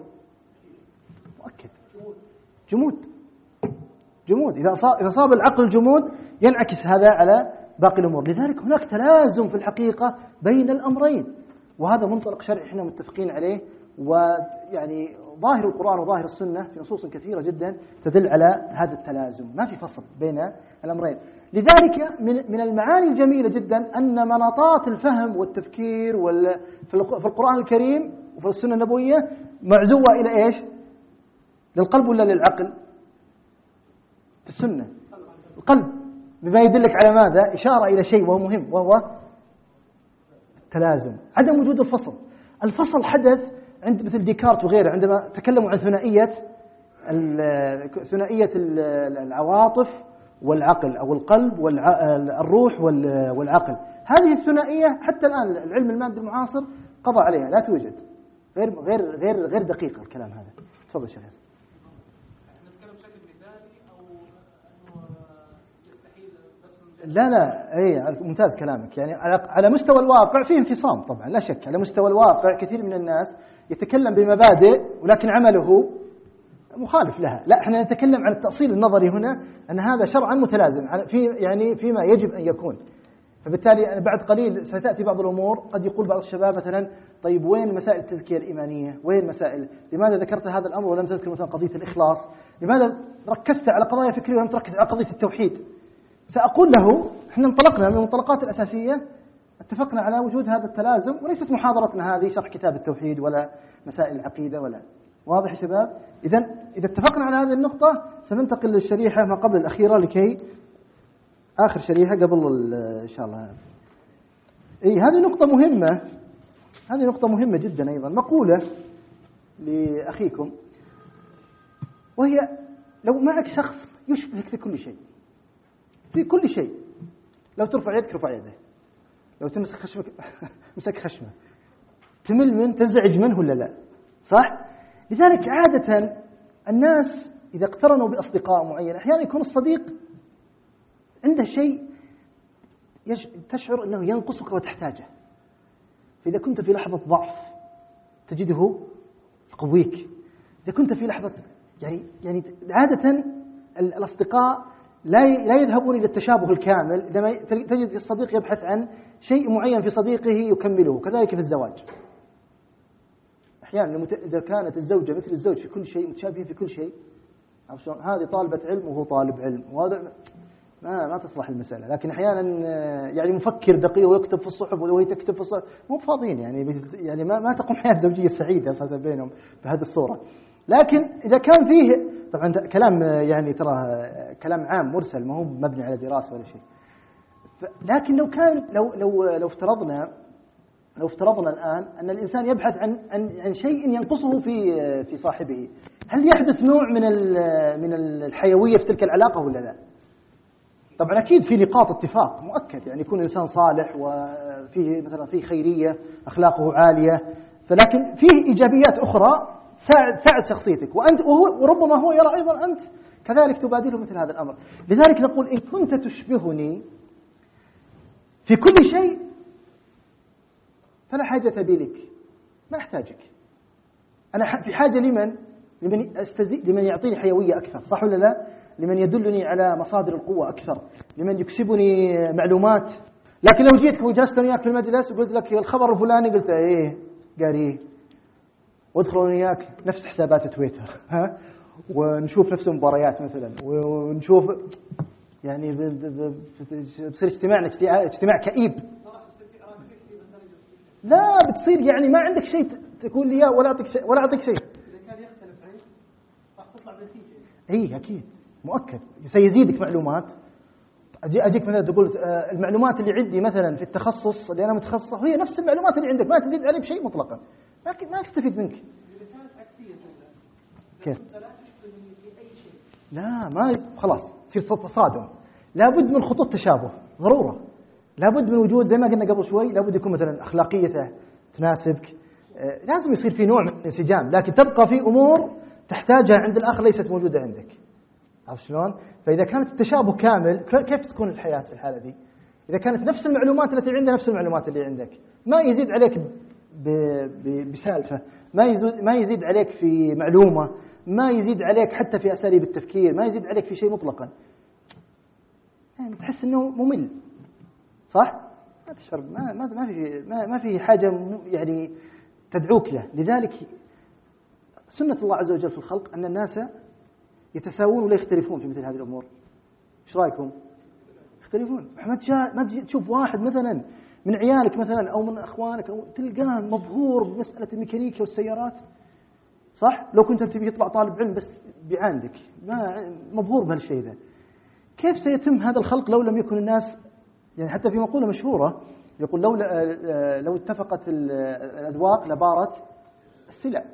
مؤكد جمود جمود. إذا صاب إذا صاب العقل جمود ينعكس هذا على باقي الأمور. لذلك هناك تلازم في الحقيقة بين الأمرين، وهذا منطلق شرعي احنا متفقين عليه، ويعني ظاهر القرآن وظاهر السنة في نصوص كثيرة جدا تدل على هذا التلازم، ما في فصل بين الأمرين. لذلك من من المعاني الجميلة جدا أن مناطات الفهم والتفكير في القرآن الكريم وفي السنة النبوية معزوة إلى إيش؟ للقلب ولا للعقل؟ في السنة القلب، بما يدلك على ماذا؟ إشارة إلى شيء وهو مهم، وهو التلازم، عدم وجود الفصل. الفصل حدث عند مثل ديكارت وغيره عندما تكلموا عن ثنائية ثنائية العواطف والعقل، أو القلب والروح والعقل. هذه الثنائية حتى الآن العلم المادي المعاصر قضى عليها، لا توجد، غير غير غير غير دقيقة الكلام هذا. تفضل شيخ. نتكلم بشكل مثالي أو أنه يستحيل بس؟ لا لا، اي ممتاز كلامك. يعني على مستوى الواقع فيه انفصام طبعا لا شك. على مستوى الواقع كثير من الناس يتكلم بمبادئ ولكن عمله مخالف لها. لا، احنا نتكلم عن التأصيل النظري هنا، أن هذا شرعا متلازم في يعني فيما يجب أن يكون. فبالتالي بعد قليل ستأتي بعض الأمور، قد يقول بعض الشباب مثلا طيب وين مسائل التزكية الإيمانية؟ وين مسائل؟ لماذا ذكرت هذا الأمر ولم تذكر مثلا قضية الإخلاص؟ لماذا ركزت على قضايا فكرية ولم تركز على قضية التوحيد؟ سأقول له احنا انطلقنا من المنطلقات الأساسية، اتفقنا على وجود هذا التلازم، وليست محاضرتنا هذه شرح كتاب التوحيد ولا مسائل العقيدة ولا. واضح يا شباب؟ إذا إذا اتفقنا على هذه النقطة سننتقل للشريحة ما قبل الأخيرة، لكي آخر شريحة قبل إن شاء الله. إيه هذه نقطة مهمة، هذه نقطة مهمة جدا أيضا. مقولة لأخيكم، وهي لو معك شخص يشبهك في كل شيء، في كل شيء، لو ترفع يدك رفع يده، لو تمسك خشمك مسك خشمه، تمل من تنزعج منه ولا لا؟ صح؟ لذلك عادة الناس إذا اقترنوا بأصدقاء معين أحيانا يكون الصديق عنده شيء تشعر أنه ينقصك وتحتاجه. فإذا كنت في لحظة ضعف تجده يقويك، إذا كنت في لحظة يعني يعني عادة الأصدقاء لا لا يذهبون إلى التشابه الكامل، لما تجد الصديق يبحث عن شيء معين في صديقه يكمله. كذلك في الزواج أحيانا إذا كانت الزوجة مثل الزوج في كل شيء، متشابهين في كل شيء، هذه طالبة علم وهو طالب علم، وهذا ما ما تصلح المسألة. لكن أحيانا يعني مفكر دقيق ويكتب في الصحف وهي تكتب في الصحف، مو فاضيين يعني يعني ما ما تقوم حياة زوجية سعيدة أساسا بينهم بهذه الصورة. لكن إذا كان فيه طبعا كلام يعني ترى كلام عام مرسل، ما هو مبني على دراسة ولا شيء. لكن لو كان لو لو لو افترضنا لو افترضنا الآن أن الإنسان يبحث عن عن عن شيء ينقصه في في صاحبه، هل يحدث نوع من من الحيوية في تلك العلاقة ولا لا؟ طبعا أكيد في نقاط اتفاق مؤكد، يعني يكون إنسان صالح وفيه مثلا فيه خيرية، أخلاقه عالية، فلكن فيه إيجابيات أخرى تساعد تساعد شخصيتك، وأنت وهو وربما هو يرى أيضا أنت كذلك تبادله مثل هذا الأمر. لذلك نقول إن كنت تشبهني في كل شيء فلا حاجة بي لك، ما أحتاجك. أنا في حاجة لمن لمن أستزي لمن يعطيني حيوية أكثر، صح ولا لا؟ لمن يدلني على مصادر القوة أكثر، لمن يكسبني معلومات. لكن لو جيتك وجلست وياك في المجلس وقلت لك الخبر الفلاني، قلت إيه قاريه، وادخلوا وياك نفس حسابات تويتر، ها، ونشوف نفس المباريات مثلا، ونشوف يعني بصير اجتماعنا اجتماع كئيب. لا بتصير يعني ما عندك شيء تقول لي ولا أعطيك شيء ولا أعطيك شيء. إذا كان يختلف عنك راح تطلع بنتيجة. إيه أكيد مؤكد سيزيدك معلومات. أجي أجيك مثلا تقول المعلومات اللي عندي مثلا في التخصص اللي أنا متخصص هي نفس المعلومات اللي عندك، ما تزيد عليه بشيء مطلقا، ما ما استفيد منك. إذا كانت عكسية كيف؟ لا تشبهني في أي شيء. لا ما خلاص تصير تصادم. لابد من خطوط تشابه ضرورة، لابد من وجود زي ما قلنا قبل شوي، لابد يكون مثلا أخلاقيته تناسبك، لازم يصير في نوع من الانسجام، لكن تبقى في أمور تحتاجها عند الآخر ليست موجودة عندك. عرفت شلون؟ فإذا كانت التشابه كامل كيف تكون الحياة في الحالة دي؟ إذا كانت نفس المعلومات التي عندها نفس المعلومات اللي عندك، ما يزيد عليك بسالفة، ما يزيد ما يزيد عليك في معلومة، ما يزيد عليك حتى في أساليب التفكير، ما يزيد عليك في شيء مطلقا، يعني تحس إنه ممل، صح؟ ما تشعر ما ما ما في ما, ما في حاجة يعني تدعوك له. لذلك سنة الله عز وجل في الخلق أن الناس يتساوون ولا يختلفون في مثل هذه الأمور. إيش رأيكم؟ يختلفون. ما تجا ما تجي تشوف واحد مثلا من عيالك مثلا أو من أخوانك أو تلقاه مبهور بمسألة الميكانيكا والسيارات، صح؟ لو كنت تبي يطلع طالب علم بس بعندك ما مبهور بهالشيء ذا. كيف سيتم هذا الخلق لو لم يكن الناس، يعني حتى في مقولة مشهورة يقول لو لو اتفقت الأذواق لبارت السلع.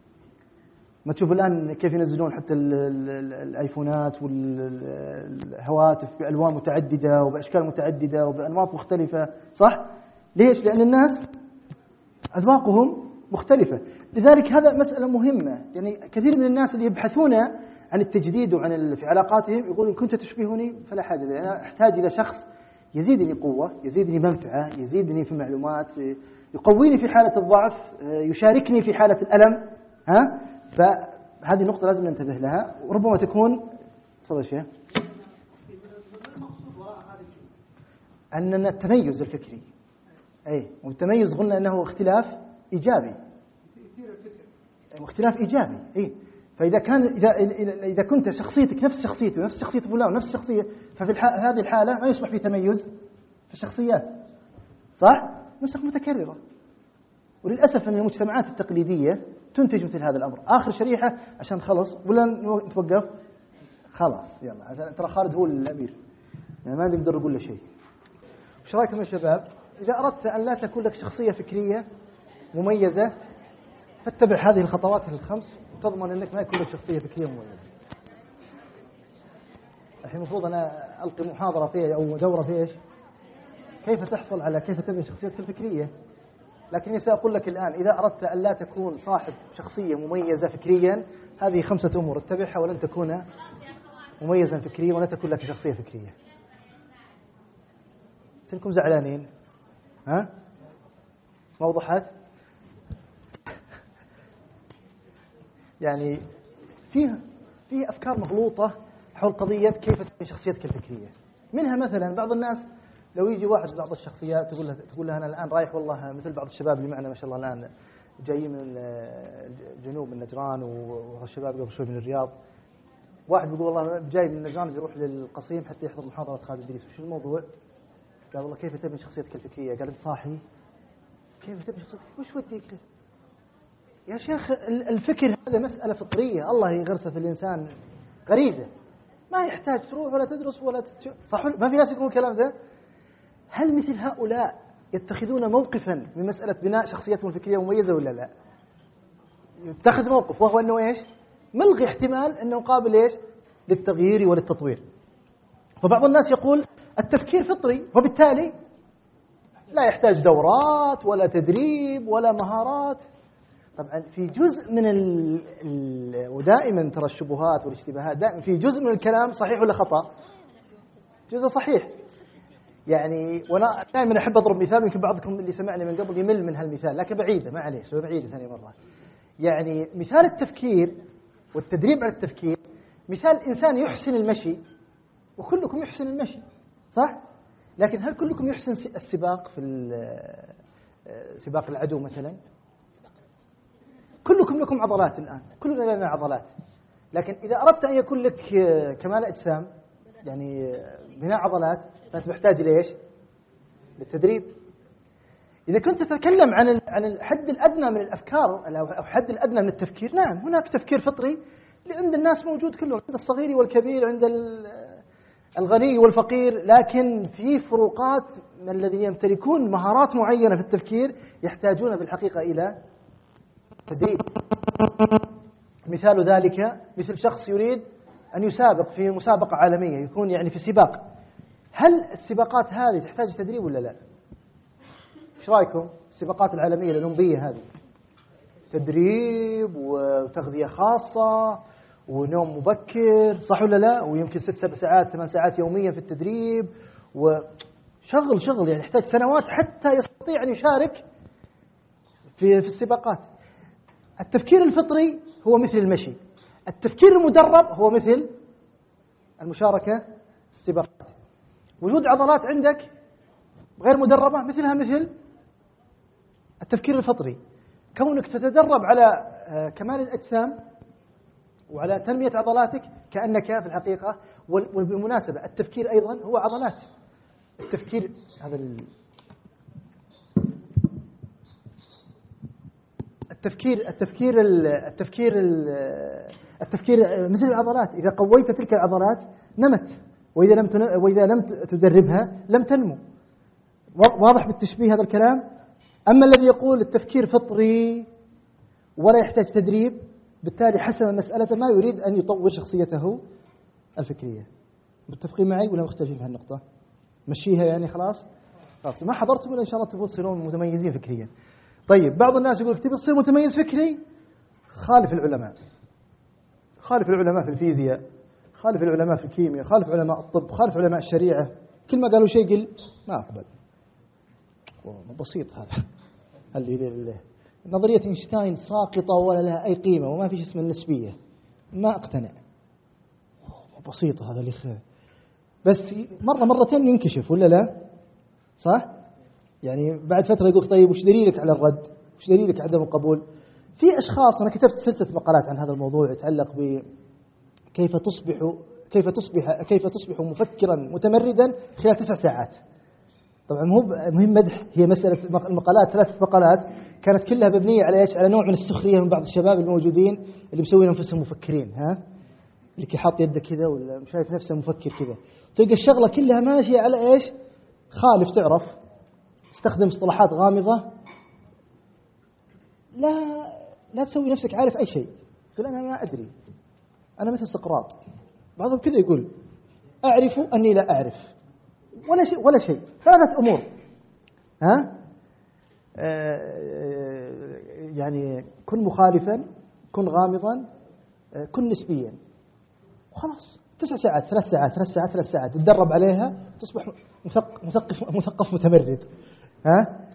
ما تشوف الآن كيف ينزلون حتى الآيفونات والهواتف بألوان متعددة وبأشكال متعددة وبأنماط مختلفة، صح؟ ليش؟ لأن الناس أذواقهم مختلفة. لذلك هذا مسألة مهمة، يعني كثير من الناس اللي يبحثون عن التجديد وعن في علاقاتهم يقول إن كنت تشبهني فلا حاجة لي، أنا أحتاج إلى شخص يزيدني قوة، يزيدني منفعة، يزيدني في المعلومات، يقويني في حالة الضعف، يشاركني في حالة الألم، ها؟ فهذه النقطة لازم ننتبه لها، وربما تكون تفضل شيء أننا التميز الفكري، أي والتميز قلنا أنه اختلاف إيجابي، اختلاف إيجابي، أي فإذا كان إذا إذا كنت شخصيتك نفس شخصيته نفس شخصية فلان ونفس شخصية، ففي هذه الحالة ما يصبح في تميز في الشخصيات، صح؟ نسخ متكررة. وللأسف أن المجتمعات التقليدية تنتج مثل هذا الأمر. آخر شريحة عشان خلص ولا نتوقف؟ خلاص يلا، ترى خالد هو الأمير، يعني ما نقدر نقول له شيء. وش رأيكم يا شباب؟ إذا أردت أن لا تكون لك شخصية فكرية مميزة فاتبع هذه الخطوات الخمس وتضمن أنك ما يكون لك شخصية فكرية مميزة. الحين المفروض أنا ألقي محاضرة فيه أو دورة فيه إيش؟ كيف تحصل على كيف تبني شخصيتك الفكرية. لكن سأقول لك الآن إذا أردت أن لا تكون صاحب شخصية مميزة فكريا، هذه خمسة أمور اتبعها ولن تكون مميزا فكريا ولا تكون لك شخصية فكرية. سنكم زعلانين؟ ها؟ ما وضحت؟ يعني فيه فيه أفكار مغلوطة حول قضية كيف تبني شخصيتك الفكرية. منها مثلا بعض الناس لو يجي واحد بعض الشخصيات تقول له تقول له أنا الآن رايح والله مثل بعض الشباب اللي معنا ما شاء الله الآن جايين من الجنوب من نجران والشباب قبل شوي من الرياض. واحد بيقول والله جاي من نجران يروح للقصيم حتى يحضر محاضرة خالد إدريس. وش الموضوع؟ قال والله كيف تبني شخصيتك الفكرية؟ قال أنت صاحي كيف تبني شخصيتك؟ وش وديك؟ يا شيخ الفكر هذا مسألة فطرية الله يغرسها في الإنسان، غريزة، ما يحتاج تروح ولا تدرس ولا تتش... صح؟ ما في ناس يقولون الكلام ده. هل مثل هؤلاء يتخذون موقفا من مسألة بناء شخصيتهم الفكرية مميزة ولا لا؟ يتخذ موقف وهو أنه إيش؟ ملغي احتمال أنه قابل إيش؟ للتغيير وللتطوير. فبعض الناس يقول التفكير فطري وبالتالي لا يحتاج دورات ولا تدريب ولا مهارات. طبعا في جزء من ال... ال... ودائما ترى الشبهات والاشتباهات دائما في جزء من الكلام صحيح ولا خطأ؟ جزء صحيح. يعني وانا دائما احب اضرب مثال، يمكن بعضكم اللي سمعني من قبل يمل من هالمثال لكن بعيده ما عليه بعيده ثاني مره. يعني مثال التفكير والتدريب على التفكير مثال انسان يحسن المشي، وكلكم يحسن المشي صح؟ لكن هل كلكم يحسن السباق في سباق العدو مثلا؟ كلكم لكم عضلات الآن، كلنا لنا عضلات، لكن إذا أردت أن يكون لك كمال أجسام يعني بناء عضلات فأنت محتاج ليش؟ للتدريب. إذا كنت تتكلم عن عن الحد الأدنى من الأفكار أو الحد الأدنى من التفكير، نعم هناك تفكير فطري عند الناس موجود كله، عند الصغير والكبير، عند الغني والفقير، لكن في فروقات من الذين يمتلكون مهارات معينة في التفكير يحتاجون في الحقيقة إلى تدريب. مثال ذلك مثل شخص يريد أن يسابق في مسابقة عالمية، يكون يعني في سباق. هل السباقات هذه تحتاج تدريب ولا لا؟ إيش رأيكم؟ السباقات العالمية الأولمبية هذه تدريب وتغذية خاصة ونوم مبكر صح ولا لا؟ ويمكن ست سبع ساعات ثمان ساعات يوميا في التدريب وشغل شغل يعني يحتاج سنوات حتى يستطيع أن يشارك في في السباقات. التفكير الفطري هو مثل المشي، التفكير المدرب هو مثل المشاركة في السباقات. وجود عضلات عندك غير مدربة مثلها مثل التفكير الفطري. كونك تتدرب على كمال الأجسام وعلى تنمية عضلاتك كأنك في الحقيقة. وبالمناسبة التفكير أيضا هو عضلات. التفكير هذا التفكير التفكير التفكير التفكير مثل العضلات، إذا قويت تلك العضلات نمت، وإذا لم وإذا لم تدربها لم تنمو. واضح بالتشبيه هذا الكلام؟ أما الذي يقول التفكير فطري ولا يحتاج تدريب، بالتالي حسم مسألة ما يريد أن يطور شخصيته الفكرية. متفقين معي ولا مختلفين في هالنقطة؟ مشيها يعني خلاص خلاص ما حضرتم ولا إن شاء الله تبغون تصيرون متميزين فكريا. طيب بعض الناس يقول تبي تصير متميز فكري خالف العلماء، خالف العلماء في الفيزياء، خالف العلماء في الكيمياء، خالف علماء الطب، خالف علماء الشريعة. كل ما قالوا شيء قل ما أقبل. بسيط هذا. اللي نظرية إينشتاين ساقطة ولا لها أي قيمة وما فيش اسم النسبية، ما أقتنع. بسيطة هذا اللي خير. بس مرة مرتين ينكشف ولا لا؟ صح؟ يعني بعد فترة يقول طيب وش دليلك على الرد؟ وش دليلك على عدم القبول؟ في أشخاص أنا كتبت سلسلة مقالات عن هذا الموضوع يتعلق بكيف تصبح كيف تصبح كيف تصبح مفكرا متمردا خلال تسع ساعات. طبعا مو مهم مدح، هي مسألة المقالات ثلاث مقالات كانت كلها مبنية على ايش؟ على نوع من السخرية من بعض الشباب الموجودين اللي مسوين انفسهم مفكرين، ها؟ اللي حاط يده كذا ولا شايف نفسه مفكر كذا. تلقى الشغلة كلها ماشية على ايش؟ خالف تعرف، استخدم اصطلاحات غامضة. لا لا تسوي نفسك عارف أي شيء. قل أنا ما أدري، أنا مثل سقراط. بعضهم كذا يقول أعرف أني لا أعرف ولا شيء ولا شيء. ثلاثة أمور، ها؟ آه يعني كن مخالفا، كن غامضا، آه كن نسبيا، وخلاص. تسع ساعات ثلاث ساعات ثلاث ساعات ثلاث ساعات تدرب عليها تصبح مثقف مثقف متمرد. ها؟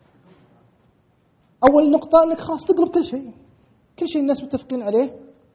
أول نقطة أنك خلاص تقلب كل شيء، كل شيء الناس متفقين عليه،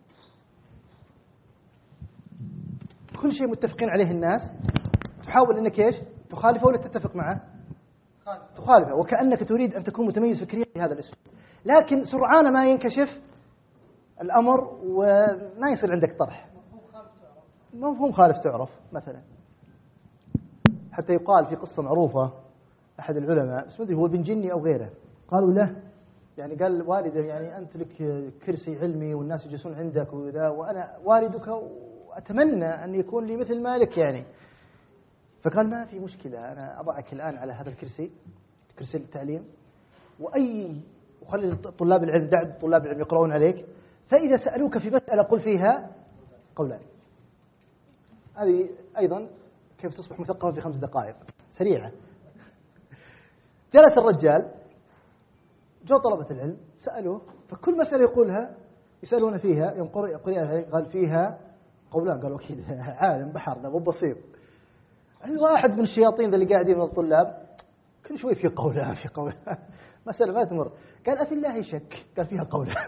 كل شيء متفقين عليه الناس، تحاول أنك إيش؟ تخالفه ولا تتفق معه؟ تخالفه، وكأنك تريد أن تكون متميز فكريا بهذا الأسلوب. لكن سرعان ما ينكشف الأمر وما يصير عندك طرح. مفهوم خالف تعرف مثلا، حتى يقال في قصة معروفة أحد العلماء بس ما أدري هو بن جني أو غيره، قالوا له يعني قال والده يعني أنت لك كرسي علمي والناس يجلسون عندك وذا، وأنا والدك وأتمنى أن يكون لي مثل مالك يعني. فقال ما في مشكلة، أنا أضعك الآن على هذا الكرسي كرسي التعليم، وأي وخلي طلاب العلم دع طلاب العلم يقرؤون عليك، فإذا سألوك في مسألة قل فيها قولان. هذه أيضا كيف تصبح مثقفا في خمس دقائق سريعة. جلس الرجال، جو طلبة العلم سألوه، فكل مسألة يقولها يسألون فيها، يوم قرأ قال فيها قولان، قالوا أكيد عالم بحر ده مو بسيط. واحد من الشياطين اللي قاعدين من الطلاب كل شوي في قولان في قولان مسألة ما تمر، قال أفي الله شك، قال فيها قولان.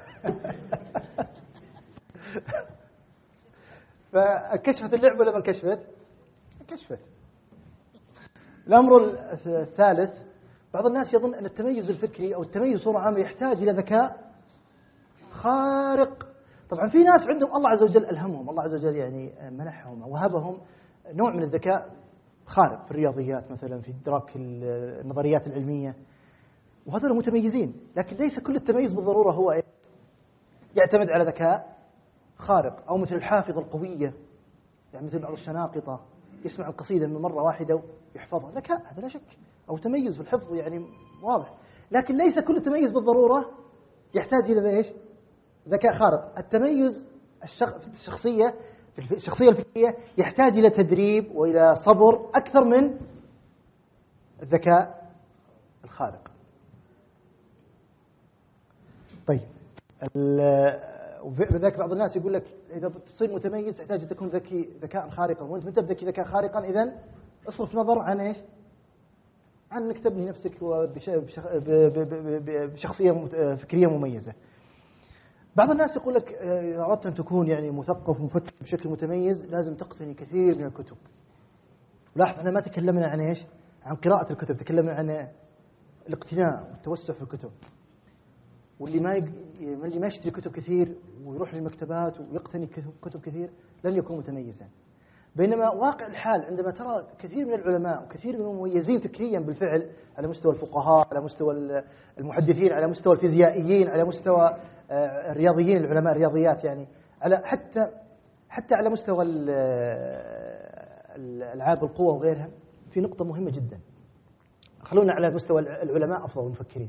فكشفت اللعبة ولا ما كشفت؟ كشفت. الأمر الثالث، بعض الناس يظن أن التميز الفكري أو التميز صورة عامة يحتاج إلى ذكاء خارق. طبعا في ناس عندهم الله عز وجل ألهمهم، الله عز وجل يعني منحهم أو وهبهم نوع من الذكاء خارق في الرياضيات مثلا، في إدراك النظريات العلمية، وهذول متميزين. لكن ليس كل التميز بالضرورة هو إيه؟ يعتمد على ذكاء خارق، أو مثل الحافظة القوية، يعني مثل بعض الشناقطة يسمع القصيدة من مرة واحدة ويحفظها، ذكاء هذا لا شك، أو تميز في الحفظ يعني واضح. لكن ليس كل التميز بالضرورة يحتاج إلى إيش؟ ذكاء خارق. التميز في الشخصية في الشخصية الفكرية يحتاج إلى تدريب وإلى صبر أكثر من الذكاء الخارق. طيب، وذلك بعض الناس يقول لك إذا تصير متميز تحتاج أن تكون ذكي ذكاء خارقا، وأنت متى ذكي ذكاء خارقا إذن اصرف نظر عن إيش؟ عن أنك تبني نفسك بشخصية فكرية مميزة. بعض الناس يقول لك إذا أردت أن تكون يعني مثقف ومفكر بشكل متميز لازم تقتني كثير من الكتب. لاحظ أنا ما تكلمنا عن إيش؟ عن قراءة الكتب، تكلمنا عن الاقتناء والتوسع في الكتب. واللي ما يق... اللي ما يشتري كتب كثير ويروح للمكتبات ويقتني كتب كثير لن يكون متميزا. بينما واقع الحال عندما ترى كثير من العلماء وكثير من المميزين فكريا بالفعل على مستوى الفقهاء، على مستوى المحدثين، على مستوى الفيزيائيين، على مستوى الرياضيين العلماء الرياضيات، يعني على حتى حتى على مستوى الألعاب القوى وغيرها، في نقطة مهمة جدا. خلونا على مستوى العلماء أفضل المفكرين،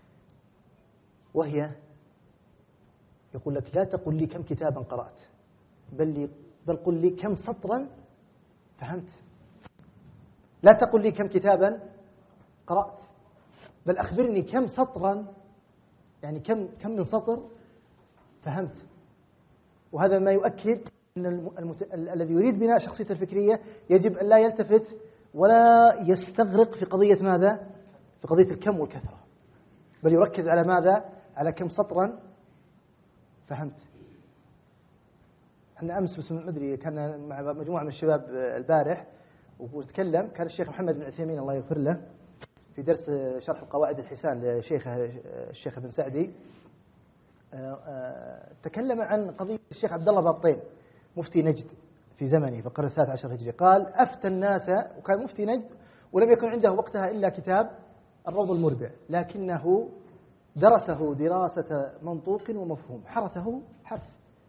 وهي يقول لك لا تقل لي كم كتابا قرأت، بل لي بل قل لي كم سطرا فهمت. لا تقل لي كم كتابا قرأت، بل أخبرني كم سطرا، يعني كم كم من سطر فهمت. وهذا ما يؤكد أن المت... الذي يريد بناء شخصيته الفكرية يجب أن لا يلتفت ولا يستغرق في قضية ماذا؟ في قضية الكم والكثرة، بل يركز على ماذا؟ على كم سطرا فهمت. احنا أمس بس ما أدري كان مع مجموعة من الشباب البارح وتكلم، كان الشيخ محمد بن عثيمين الله يغفر له في درس شرح القواعد الحسان لشيخه الشيخ ابن سعدي، تكلم عن قضية الشيخ عبد الله بابطين مفتي نجد في زمنه في القرن الثالث عشر هجري. قال أفتى الناس، وكان مفتي نجد ولم يكن عنده وقتها إلا كتاب الروض المربع، لكنه درسه دراسة منطوق ومفهوم، حرثه حرث.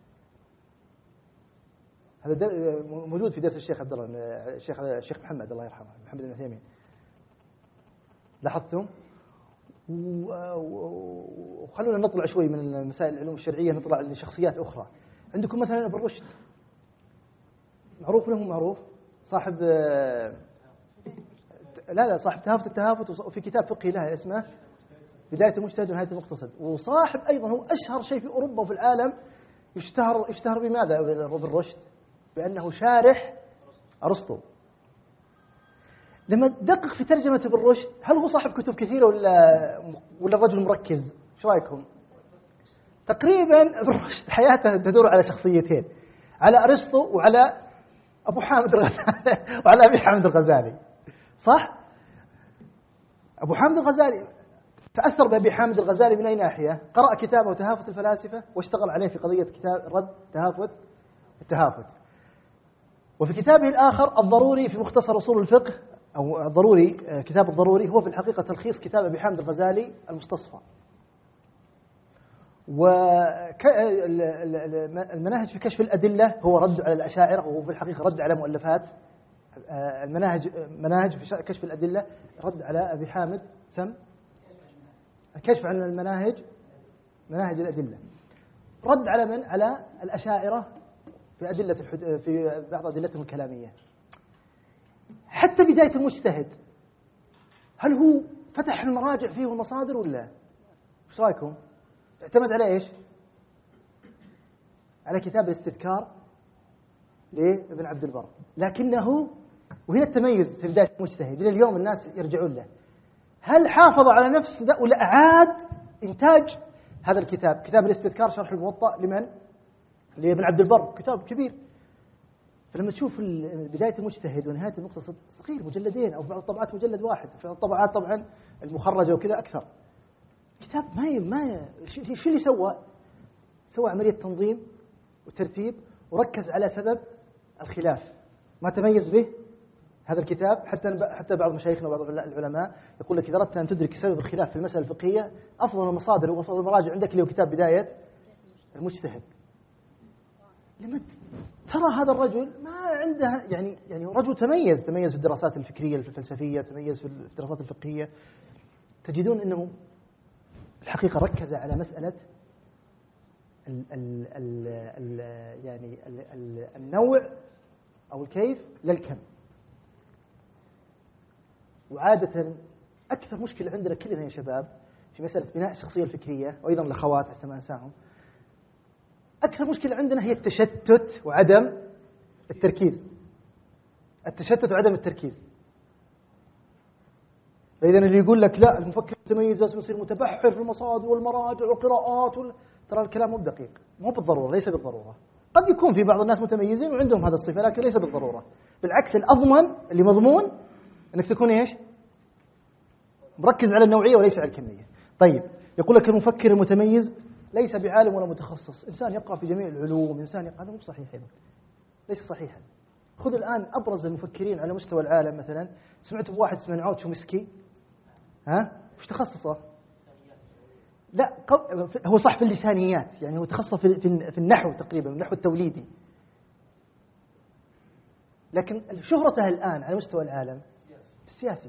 هذا موجود في درس الشيخ عبد الله الشيخ الشيخ محمد الله يرحمه محمد بن عثيمين. لاحظتم؟ وخلونا نطلع شوي من مسائل العلوم الشرعية، نطلع لشخصيات أخرى. عندكم مثلا ابن رشد، معروف له معروف، صاحب لا لا صاحب تهافت التهافت، وفي كتاب فقهي له اسمه بداية المجتهد ونهاية المقتصد. وصاحب أيضا هو أشهر شيء في أوروبا وفي العالم، يشتهر يشتهر بماذا ابن رشد؟ بأنه شارح أرسطو. لما تدقق في ترجمة ابن رشد، هل هو صاحب كتب كثيرة ولا ولا الرجل مركز؟ ايش رايكم؟ تقريبا ابن رشد حياته تدور على شخصيتين، على أرسطو وعلى أبو حامد الغزالي وعلى أبي حامد الغزالي. صح؟ أبو حامد الغزالي تأثر بأبي حامد الغزالي من أي ناحية؟ قرأ كتابه تهافت الفلاسفة واشتغل عليه في قضية كتاب رد تهافت التهافت. وفي كتابه الآخر الضروري في مختصر أصول الفقه، أو الضروري كتاب الضروري، هو في الحقيقة تلخيص كتاب أبي حامد الغزالي المستصفى. والمناهج في كشف الأدلة هو رد على الأشاعرة، وهو في الحقيقة رد على مؤلفات المناهج مناهج في كشف الأدلة رد على أبي حامد سم الكشف عن المناهج، مناهج الأدلة. رد على من؟ على الأشاعرة في أدلة الحد... في بعض أدلتهم الكلامية. حتى بداية المجتهد هل هو فتح المراجع فيه والمصادر ولا؟ ايش رايكم؟ اعتمد على ايش؟ على كتاب الاستذكار لابن عبد البر، لكنه وهنا التميز في بداية المجتهد إلى اليوم الناس يرجعون له. هل حافظ على نفس ده ولا أعاد إنتاج هذا الكتاب؟ كتاب الاستذكار شرح الموطأ لمن؟ لابن عبد البر، كتاب كبير. فلما تشوف بداية المجتهد ونهاية المقتصد صغير، مجلدين، أو في بعض الطبعات مجلد واحد، في الطبعات طبعا المخرجة وكذا أكثر. كتاب ما ي... ما ي... شو اللي سوى؟ سوى عملية تنظيم وترتيب وركز على سبب الخلاف. ما تميز به هذا الكتاب، حتى حتى بعض مشايخنا وبعض العلماء يقول لك إذا أردت أن تدرك سبب الخلاف في المسألة الفقهية أفضل المصادر وأفضل المراجع عندك اللي هو كتاب بداية المجتهد. لما ترى هذا الرجل ما عنده يعني يعني رجل تميز تميز في الدراسات الفكرية الفلسفية، تميز في الدراسات الفقهية، تجدون أنه الحقيقة ركز على مسألة ال ال ال ال يعني ال ال النوع أو الكيف للكم. وعادة أكثر مشكلة عندنا كلنا يا شباب في مسألة بناء الشخصية الفكرية، وأيضا الأخوات حتى ما أنساهم، أكثر مشكلة عندنا هي التشتت وعدم التركيز. التشتت وعدم التركيز. فإذا اللي يقول لك لا المفكر متميز لازم يصير متبحر في المصادر والمراجع والقراءات وال... ترى الكلام مو بدقيق، مو بالضرورة، ليس بالضرورة. قد يكون في بعض الناس متميزين وعندهم هذا الصفة، لكن ليس بالضرورة. بالعكس الأضمن اللي مضمون أنك تكون إيش؟ مركز على النوعية وليس على الكمية. طيب يقول لك المفكر المتميز ليس بعالم ولا متخصص، إنسان يقرأ في جميع العلوم، إنسان يقرأ. هذا مو صحيح أيضا، ليس صحيحا. خذ الآن أبرز المفكرين على مستوى العالم، مثلا سمعت بواحد اسمه نعود شومسكي، ها وش تخصصه؟ لا هو صح في اللسانيات، يعني هو تخصص في في النحو تقريبا، النحو التوليدي، لكن شهرته الآن على مستوى العالم السياسي،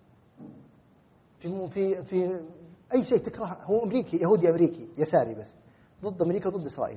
في في في أي شيء تكره. هو أمريكي، يهودي أمريكي يساري، بس ضد أمريكا وضد إسرائيل.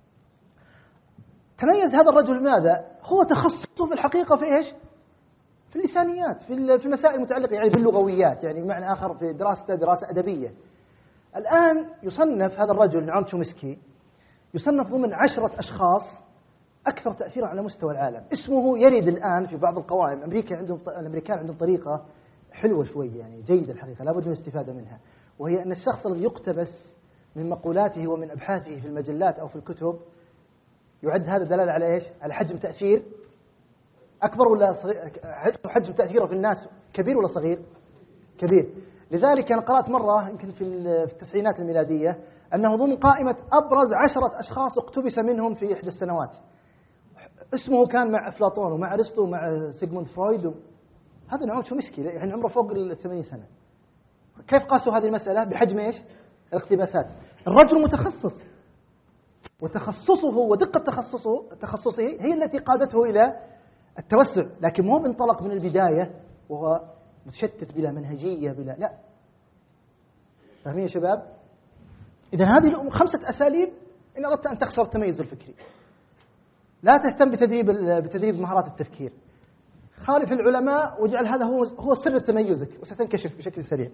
تميز هذا الرجل ماذا؟ هو تخصصه في الحقيقة في إيش؟ في اللسانيات، في في المسائل المتعلقة يعني باللغويات، يعني بمعنى آخر في دراسته دراسة أدبية. الآن يصنف هذا الرجل نعود شومسكي يصنف ضمن عشرة أشخاص أكثر تأثيرا على مستوى العالم. اسمه يرد الآن في بعض القوائم. أمريكا عندهم الأمريكان عندهم طريقة حلوة شوي، يعني جيدة الحقيقة، لابد من الاستفادة منها، وهي أن الشخص الذي يقتبس من مقولاته ومن أبحاثه في المجلات أو في الكتب يعد هذا دلالة على إيش؟ على حجم تأثير أكبر ولا صغير؟ حجم تأثيره في الناس كبير ولا صغير؟ كبير. لذلك أنا قرأت مرة يمكن في التسعينات الميلادية أنه ضمن قائمة أبرز عشرة أشخاص اقتبس منهم في إحدى السنوات. اسمه كان مع أفلاطون ومع أرسطو ومع سيغموند فرويد. هذا نعود شومسكي يعني عمره فوق الثمانين سنة. كيف قاسوا هذه المسألة؟ بحجم إيش؟ الاقتباسات. الرجل متخصص، وتخصصه ودقة تخصصه تخصصه هي التي قادته إلى التوسع، لكن مو بانطلق من البداية وهو متشتت بلا منهجية بلا لا. فاهمين يا شباب؟ إذا هذه خمسة أساليب إن أردت أن تخسر التميز الفكري. لا تهتم بتدريب بتدريب مهارات التفكير. خالف العلماء واجعل هذا هو هو سر تميزك، وستنكشف بشكل سريع.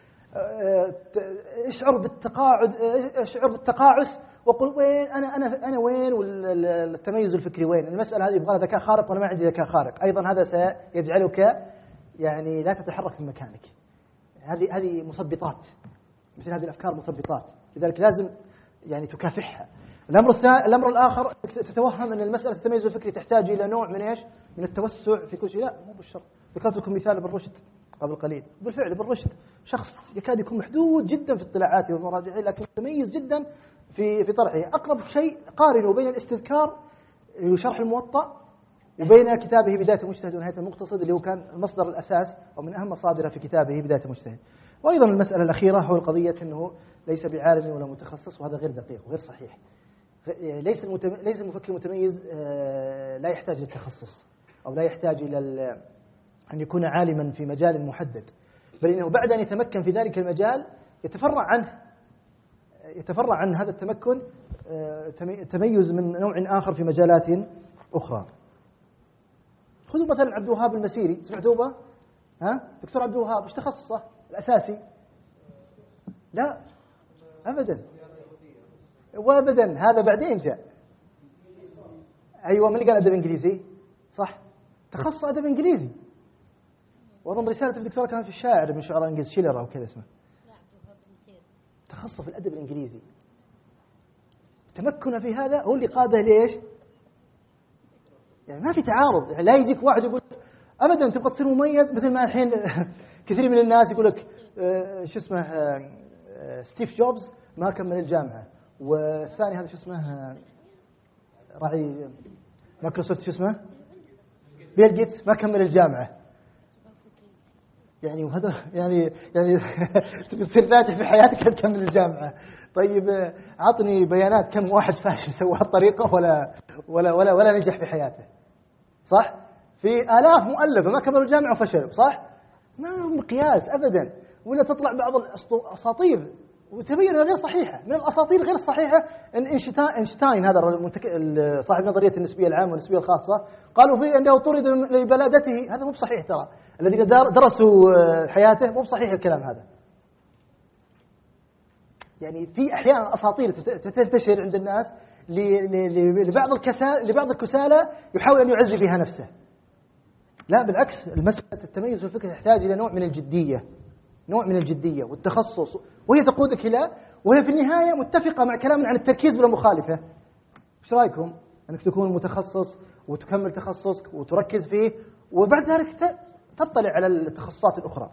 اشعر بالتقاعد، اشعر بالتقاعس، وقل وين أنا أنا أنا وين، والتميز الفكري وين؟ المسألة هذه يبغى ذكاء خارق وأنا ما عندي ذكاء خارق. أيضا هذا سيجعلك يعني لا تتحرك من مكانك. هذه هذه مثبطات، مثل هذه الأفكار مثبطات، لذلك لازم يعني تكافحها. الأمر الثاني، الأمر الآخر تتوهم أن المسألة التميز الفكري تحتاج إلى نوع من إيش؟ من التوسع في كل شيء. لا، مو بالشرط. ذكرت لكم مثال بالرشد قبل قليل. بالفعل بالرشد شخص يكاد يكون محدود جدا في اطلاعاته ومراجعه، لكن متميز جدا في في طرحه. أقرب شيء قارنوا بين الاستذكار وشرح الموطأ وبين كتابه بداية المجتهد ونهاية المقتصد، اللي هو كان المصدر الأساس ومن أهم مصادره في كتابه بداية المجتهد. وأيضا المسألة الأخيرة هو القضية أنه ليس بعالم ولا متخصص، وهذا غير دقيق وغير صحيح. ليس المتم... ليس المفكر المتميز لا يحتاج للتخصص أو لا يحتاج إلى ال... أن يكون عالما في مجال محدد، بل إنه بعد أن يتمكن في ذلك المجال يتفرع عنه يتفرع عن هذا التمكن تميز من نوع آخر في مجالات أخرى. خذوا مثلا عبد الوهاب المسيري، سمعتوا به؟ ها؟ دكتور عبد الوهاب ايش تخصصه الأساسي؟ لا أبدا وأبدا، هذا بعدين جاء. أيوة، من اللي قال أدب إنجليزي؟ صح، تخصص أدب إنجليزي، وأظن رسالة الدكتوراه كانت في الشاعر من شعراء إنجليز، شيلر أو كذا اسمه. تخصص في الأدب الإنجليزي، تمكنه في هذا هو اللي قاده ليش؟ يعني ما في تعارض. يعني لا يجيك واحد يقول أبدا تبغى تصير مميز، مثل ما الحين كثير من الناس يقول لك آه شو اسمه آه ستيف جوبز ما كمل الجامعة، والثاني هذا شو اسمه آه راعي مايكروسوفت شو اسمه بيل جيتس ما كمل الجامعة. يعني وهذا يعني يعني تبي تصير ناجح في حياتك لا تكمل الجامعة. طيب عطني بيانات كم واحد فاشل سوى هالطريقة ولا ولا ولا ولا نجح في حياته، صح؟ في آلاف مؤلفة ما كملوا الجامعة وفشلوا، صح؟ ما هو مقياس أبدا. ولا تطلع بعض الأساطير وتبين غير صحيحة. من الأساطير غير الصحيحة إن إينشتاين هذا صاحب نظرية النسبية العامة والنسبية الخاصة قالوا فيه أنه طرد لبلادته. هذا مو بصحيح ترى، الذين درسوا حياته مو بصحيح الكلام هذا. يعني في أحيانا أساطير تنتشر عند الناس لبعض الكسالى لبعض الكسالى يحاول أن يعزي بها نفسه. لا بالعكس، المسألة التميز والفكر تحتاج إلى نوع من الجدية، نوع من الجدية والتخصص، وهي تقودك إلى، وهي في النهاية متفقة مع كلامنا عن التركيز بلا مخالفة. إيش رأيكم؟ أنك تكون متخصص وتكمل تخصصك وتركز فيه، وبعد ذلك تطلع على التخصصات الأخرى.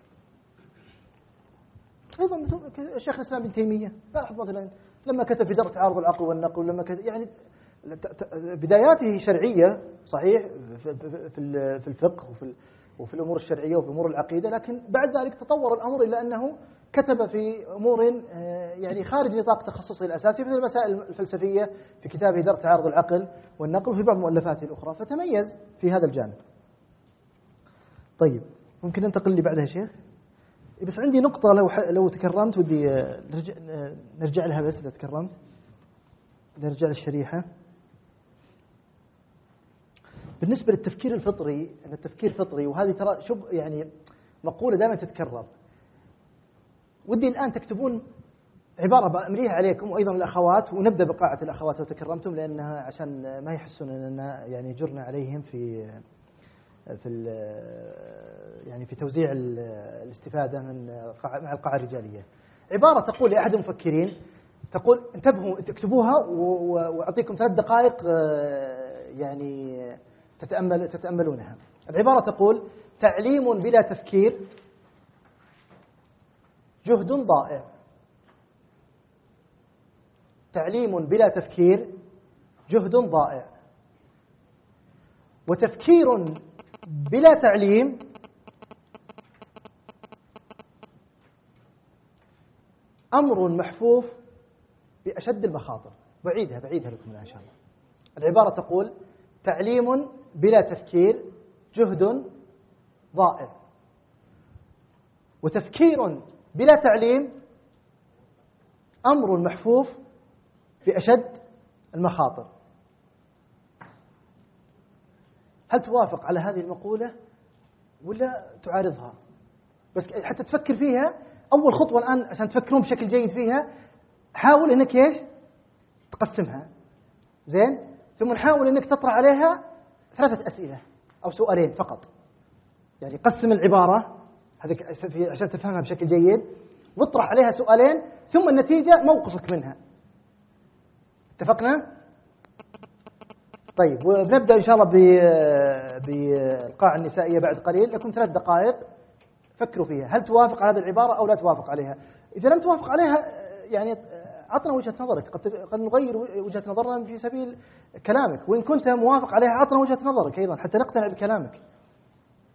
أيضا شيخ الإسلام ابن تيمية لاحظ مثلا لما كتب في درء تعارض العقل والنقل، لما كتب يعني بداياته شرعية صحيح في الفقه وفي وفي الأمور الشرعية وفي أمور العقيدة، لكن بعد ذلك تطور الأمر إلى أنه كتب في أمور يعني خارج نطاق تخصصه الأساسي مثل المسائل الفلسفية في كتابه درء تعارض العقل والنقل وفي بعض مؤلفاته الأخرى، فتميز في هذا الجانب. طيب ممكن ننتقل اللي بعدها شيخ؟ بس عندي نقطة لو لو تكرمت ودي نرجع نرجع لها، بس لو تكرمت نرجع للشريحة. بالنسبة للتفكير الفطري، أن التفكير فطري، وهذه ترى شب يعني مقولة دائما تتكرر. ودي الآن تكتبون عبارة بأمليها عليكم وأيضا الأخوات، ونبدأ بقاعة الأخوات لو تكرمتم، لأنها عشان ما يحسون أننا يعني جرنا عليهم في في يعني في توزيع الاستفادة من مع القاعة الرجالية. عبارة تقول لأحد المفكرين، تقول انتبهوا تكتبوها وأعطيكم ثلاث دقائق يعني تتأمل تتأملونها. العبارة تقول: تعليم بلا تفكير جهد ضائع. تعليم بلا تفكير جهد ضائع، وتفكير بلا تعليم أمر محفوف بأشد المخاطر. بعيدها بعيدها لكم الآن إن شاء الله. العبارة تقول: تعليم بلا تفكير جهد ضائع، وتفكير بلا تعليم أمر محفوف بأشد المخاطر. هل توافق على هذه المقولة ولا تعارضها؟ بس حتى تفكر فيها. أول خطوة الآن عشان تفكرون بشكل جيد فيها، حاول إنك إيش تقسمها زين، ثم نحاول إنك تطرح عليها ثلاثة أسئلة أو سؤالين فقط. يعني قسم العبارة هذه عشان تفهمها بشكل جيد، واطرح عليها سؤالين، ثم النتيجة موقفك منها. اتفقنا؟ طيب، وبنبدأ إن شاء الله بالقاعة النسائية بعد قليل. لكم ثلاث دقائق فكروا فيها، هل توافق على هذه العبارة أو لا توافق عليها. إذا لم توافق عليها يعني عطنا وجهة نظرك، قد نغير وجهة نظرنا في سبيل كلامك، وإن كنت موافق عليها عطنا وجهة نظرك أيضا حتى نقتنع بكلامك.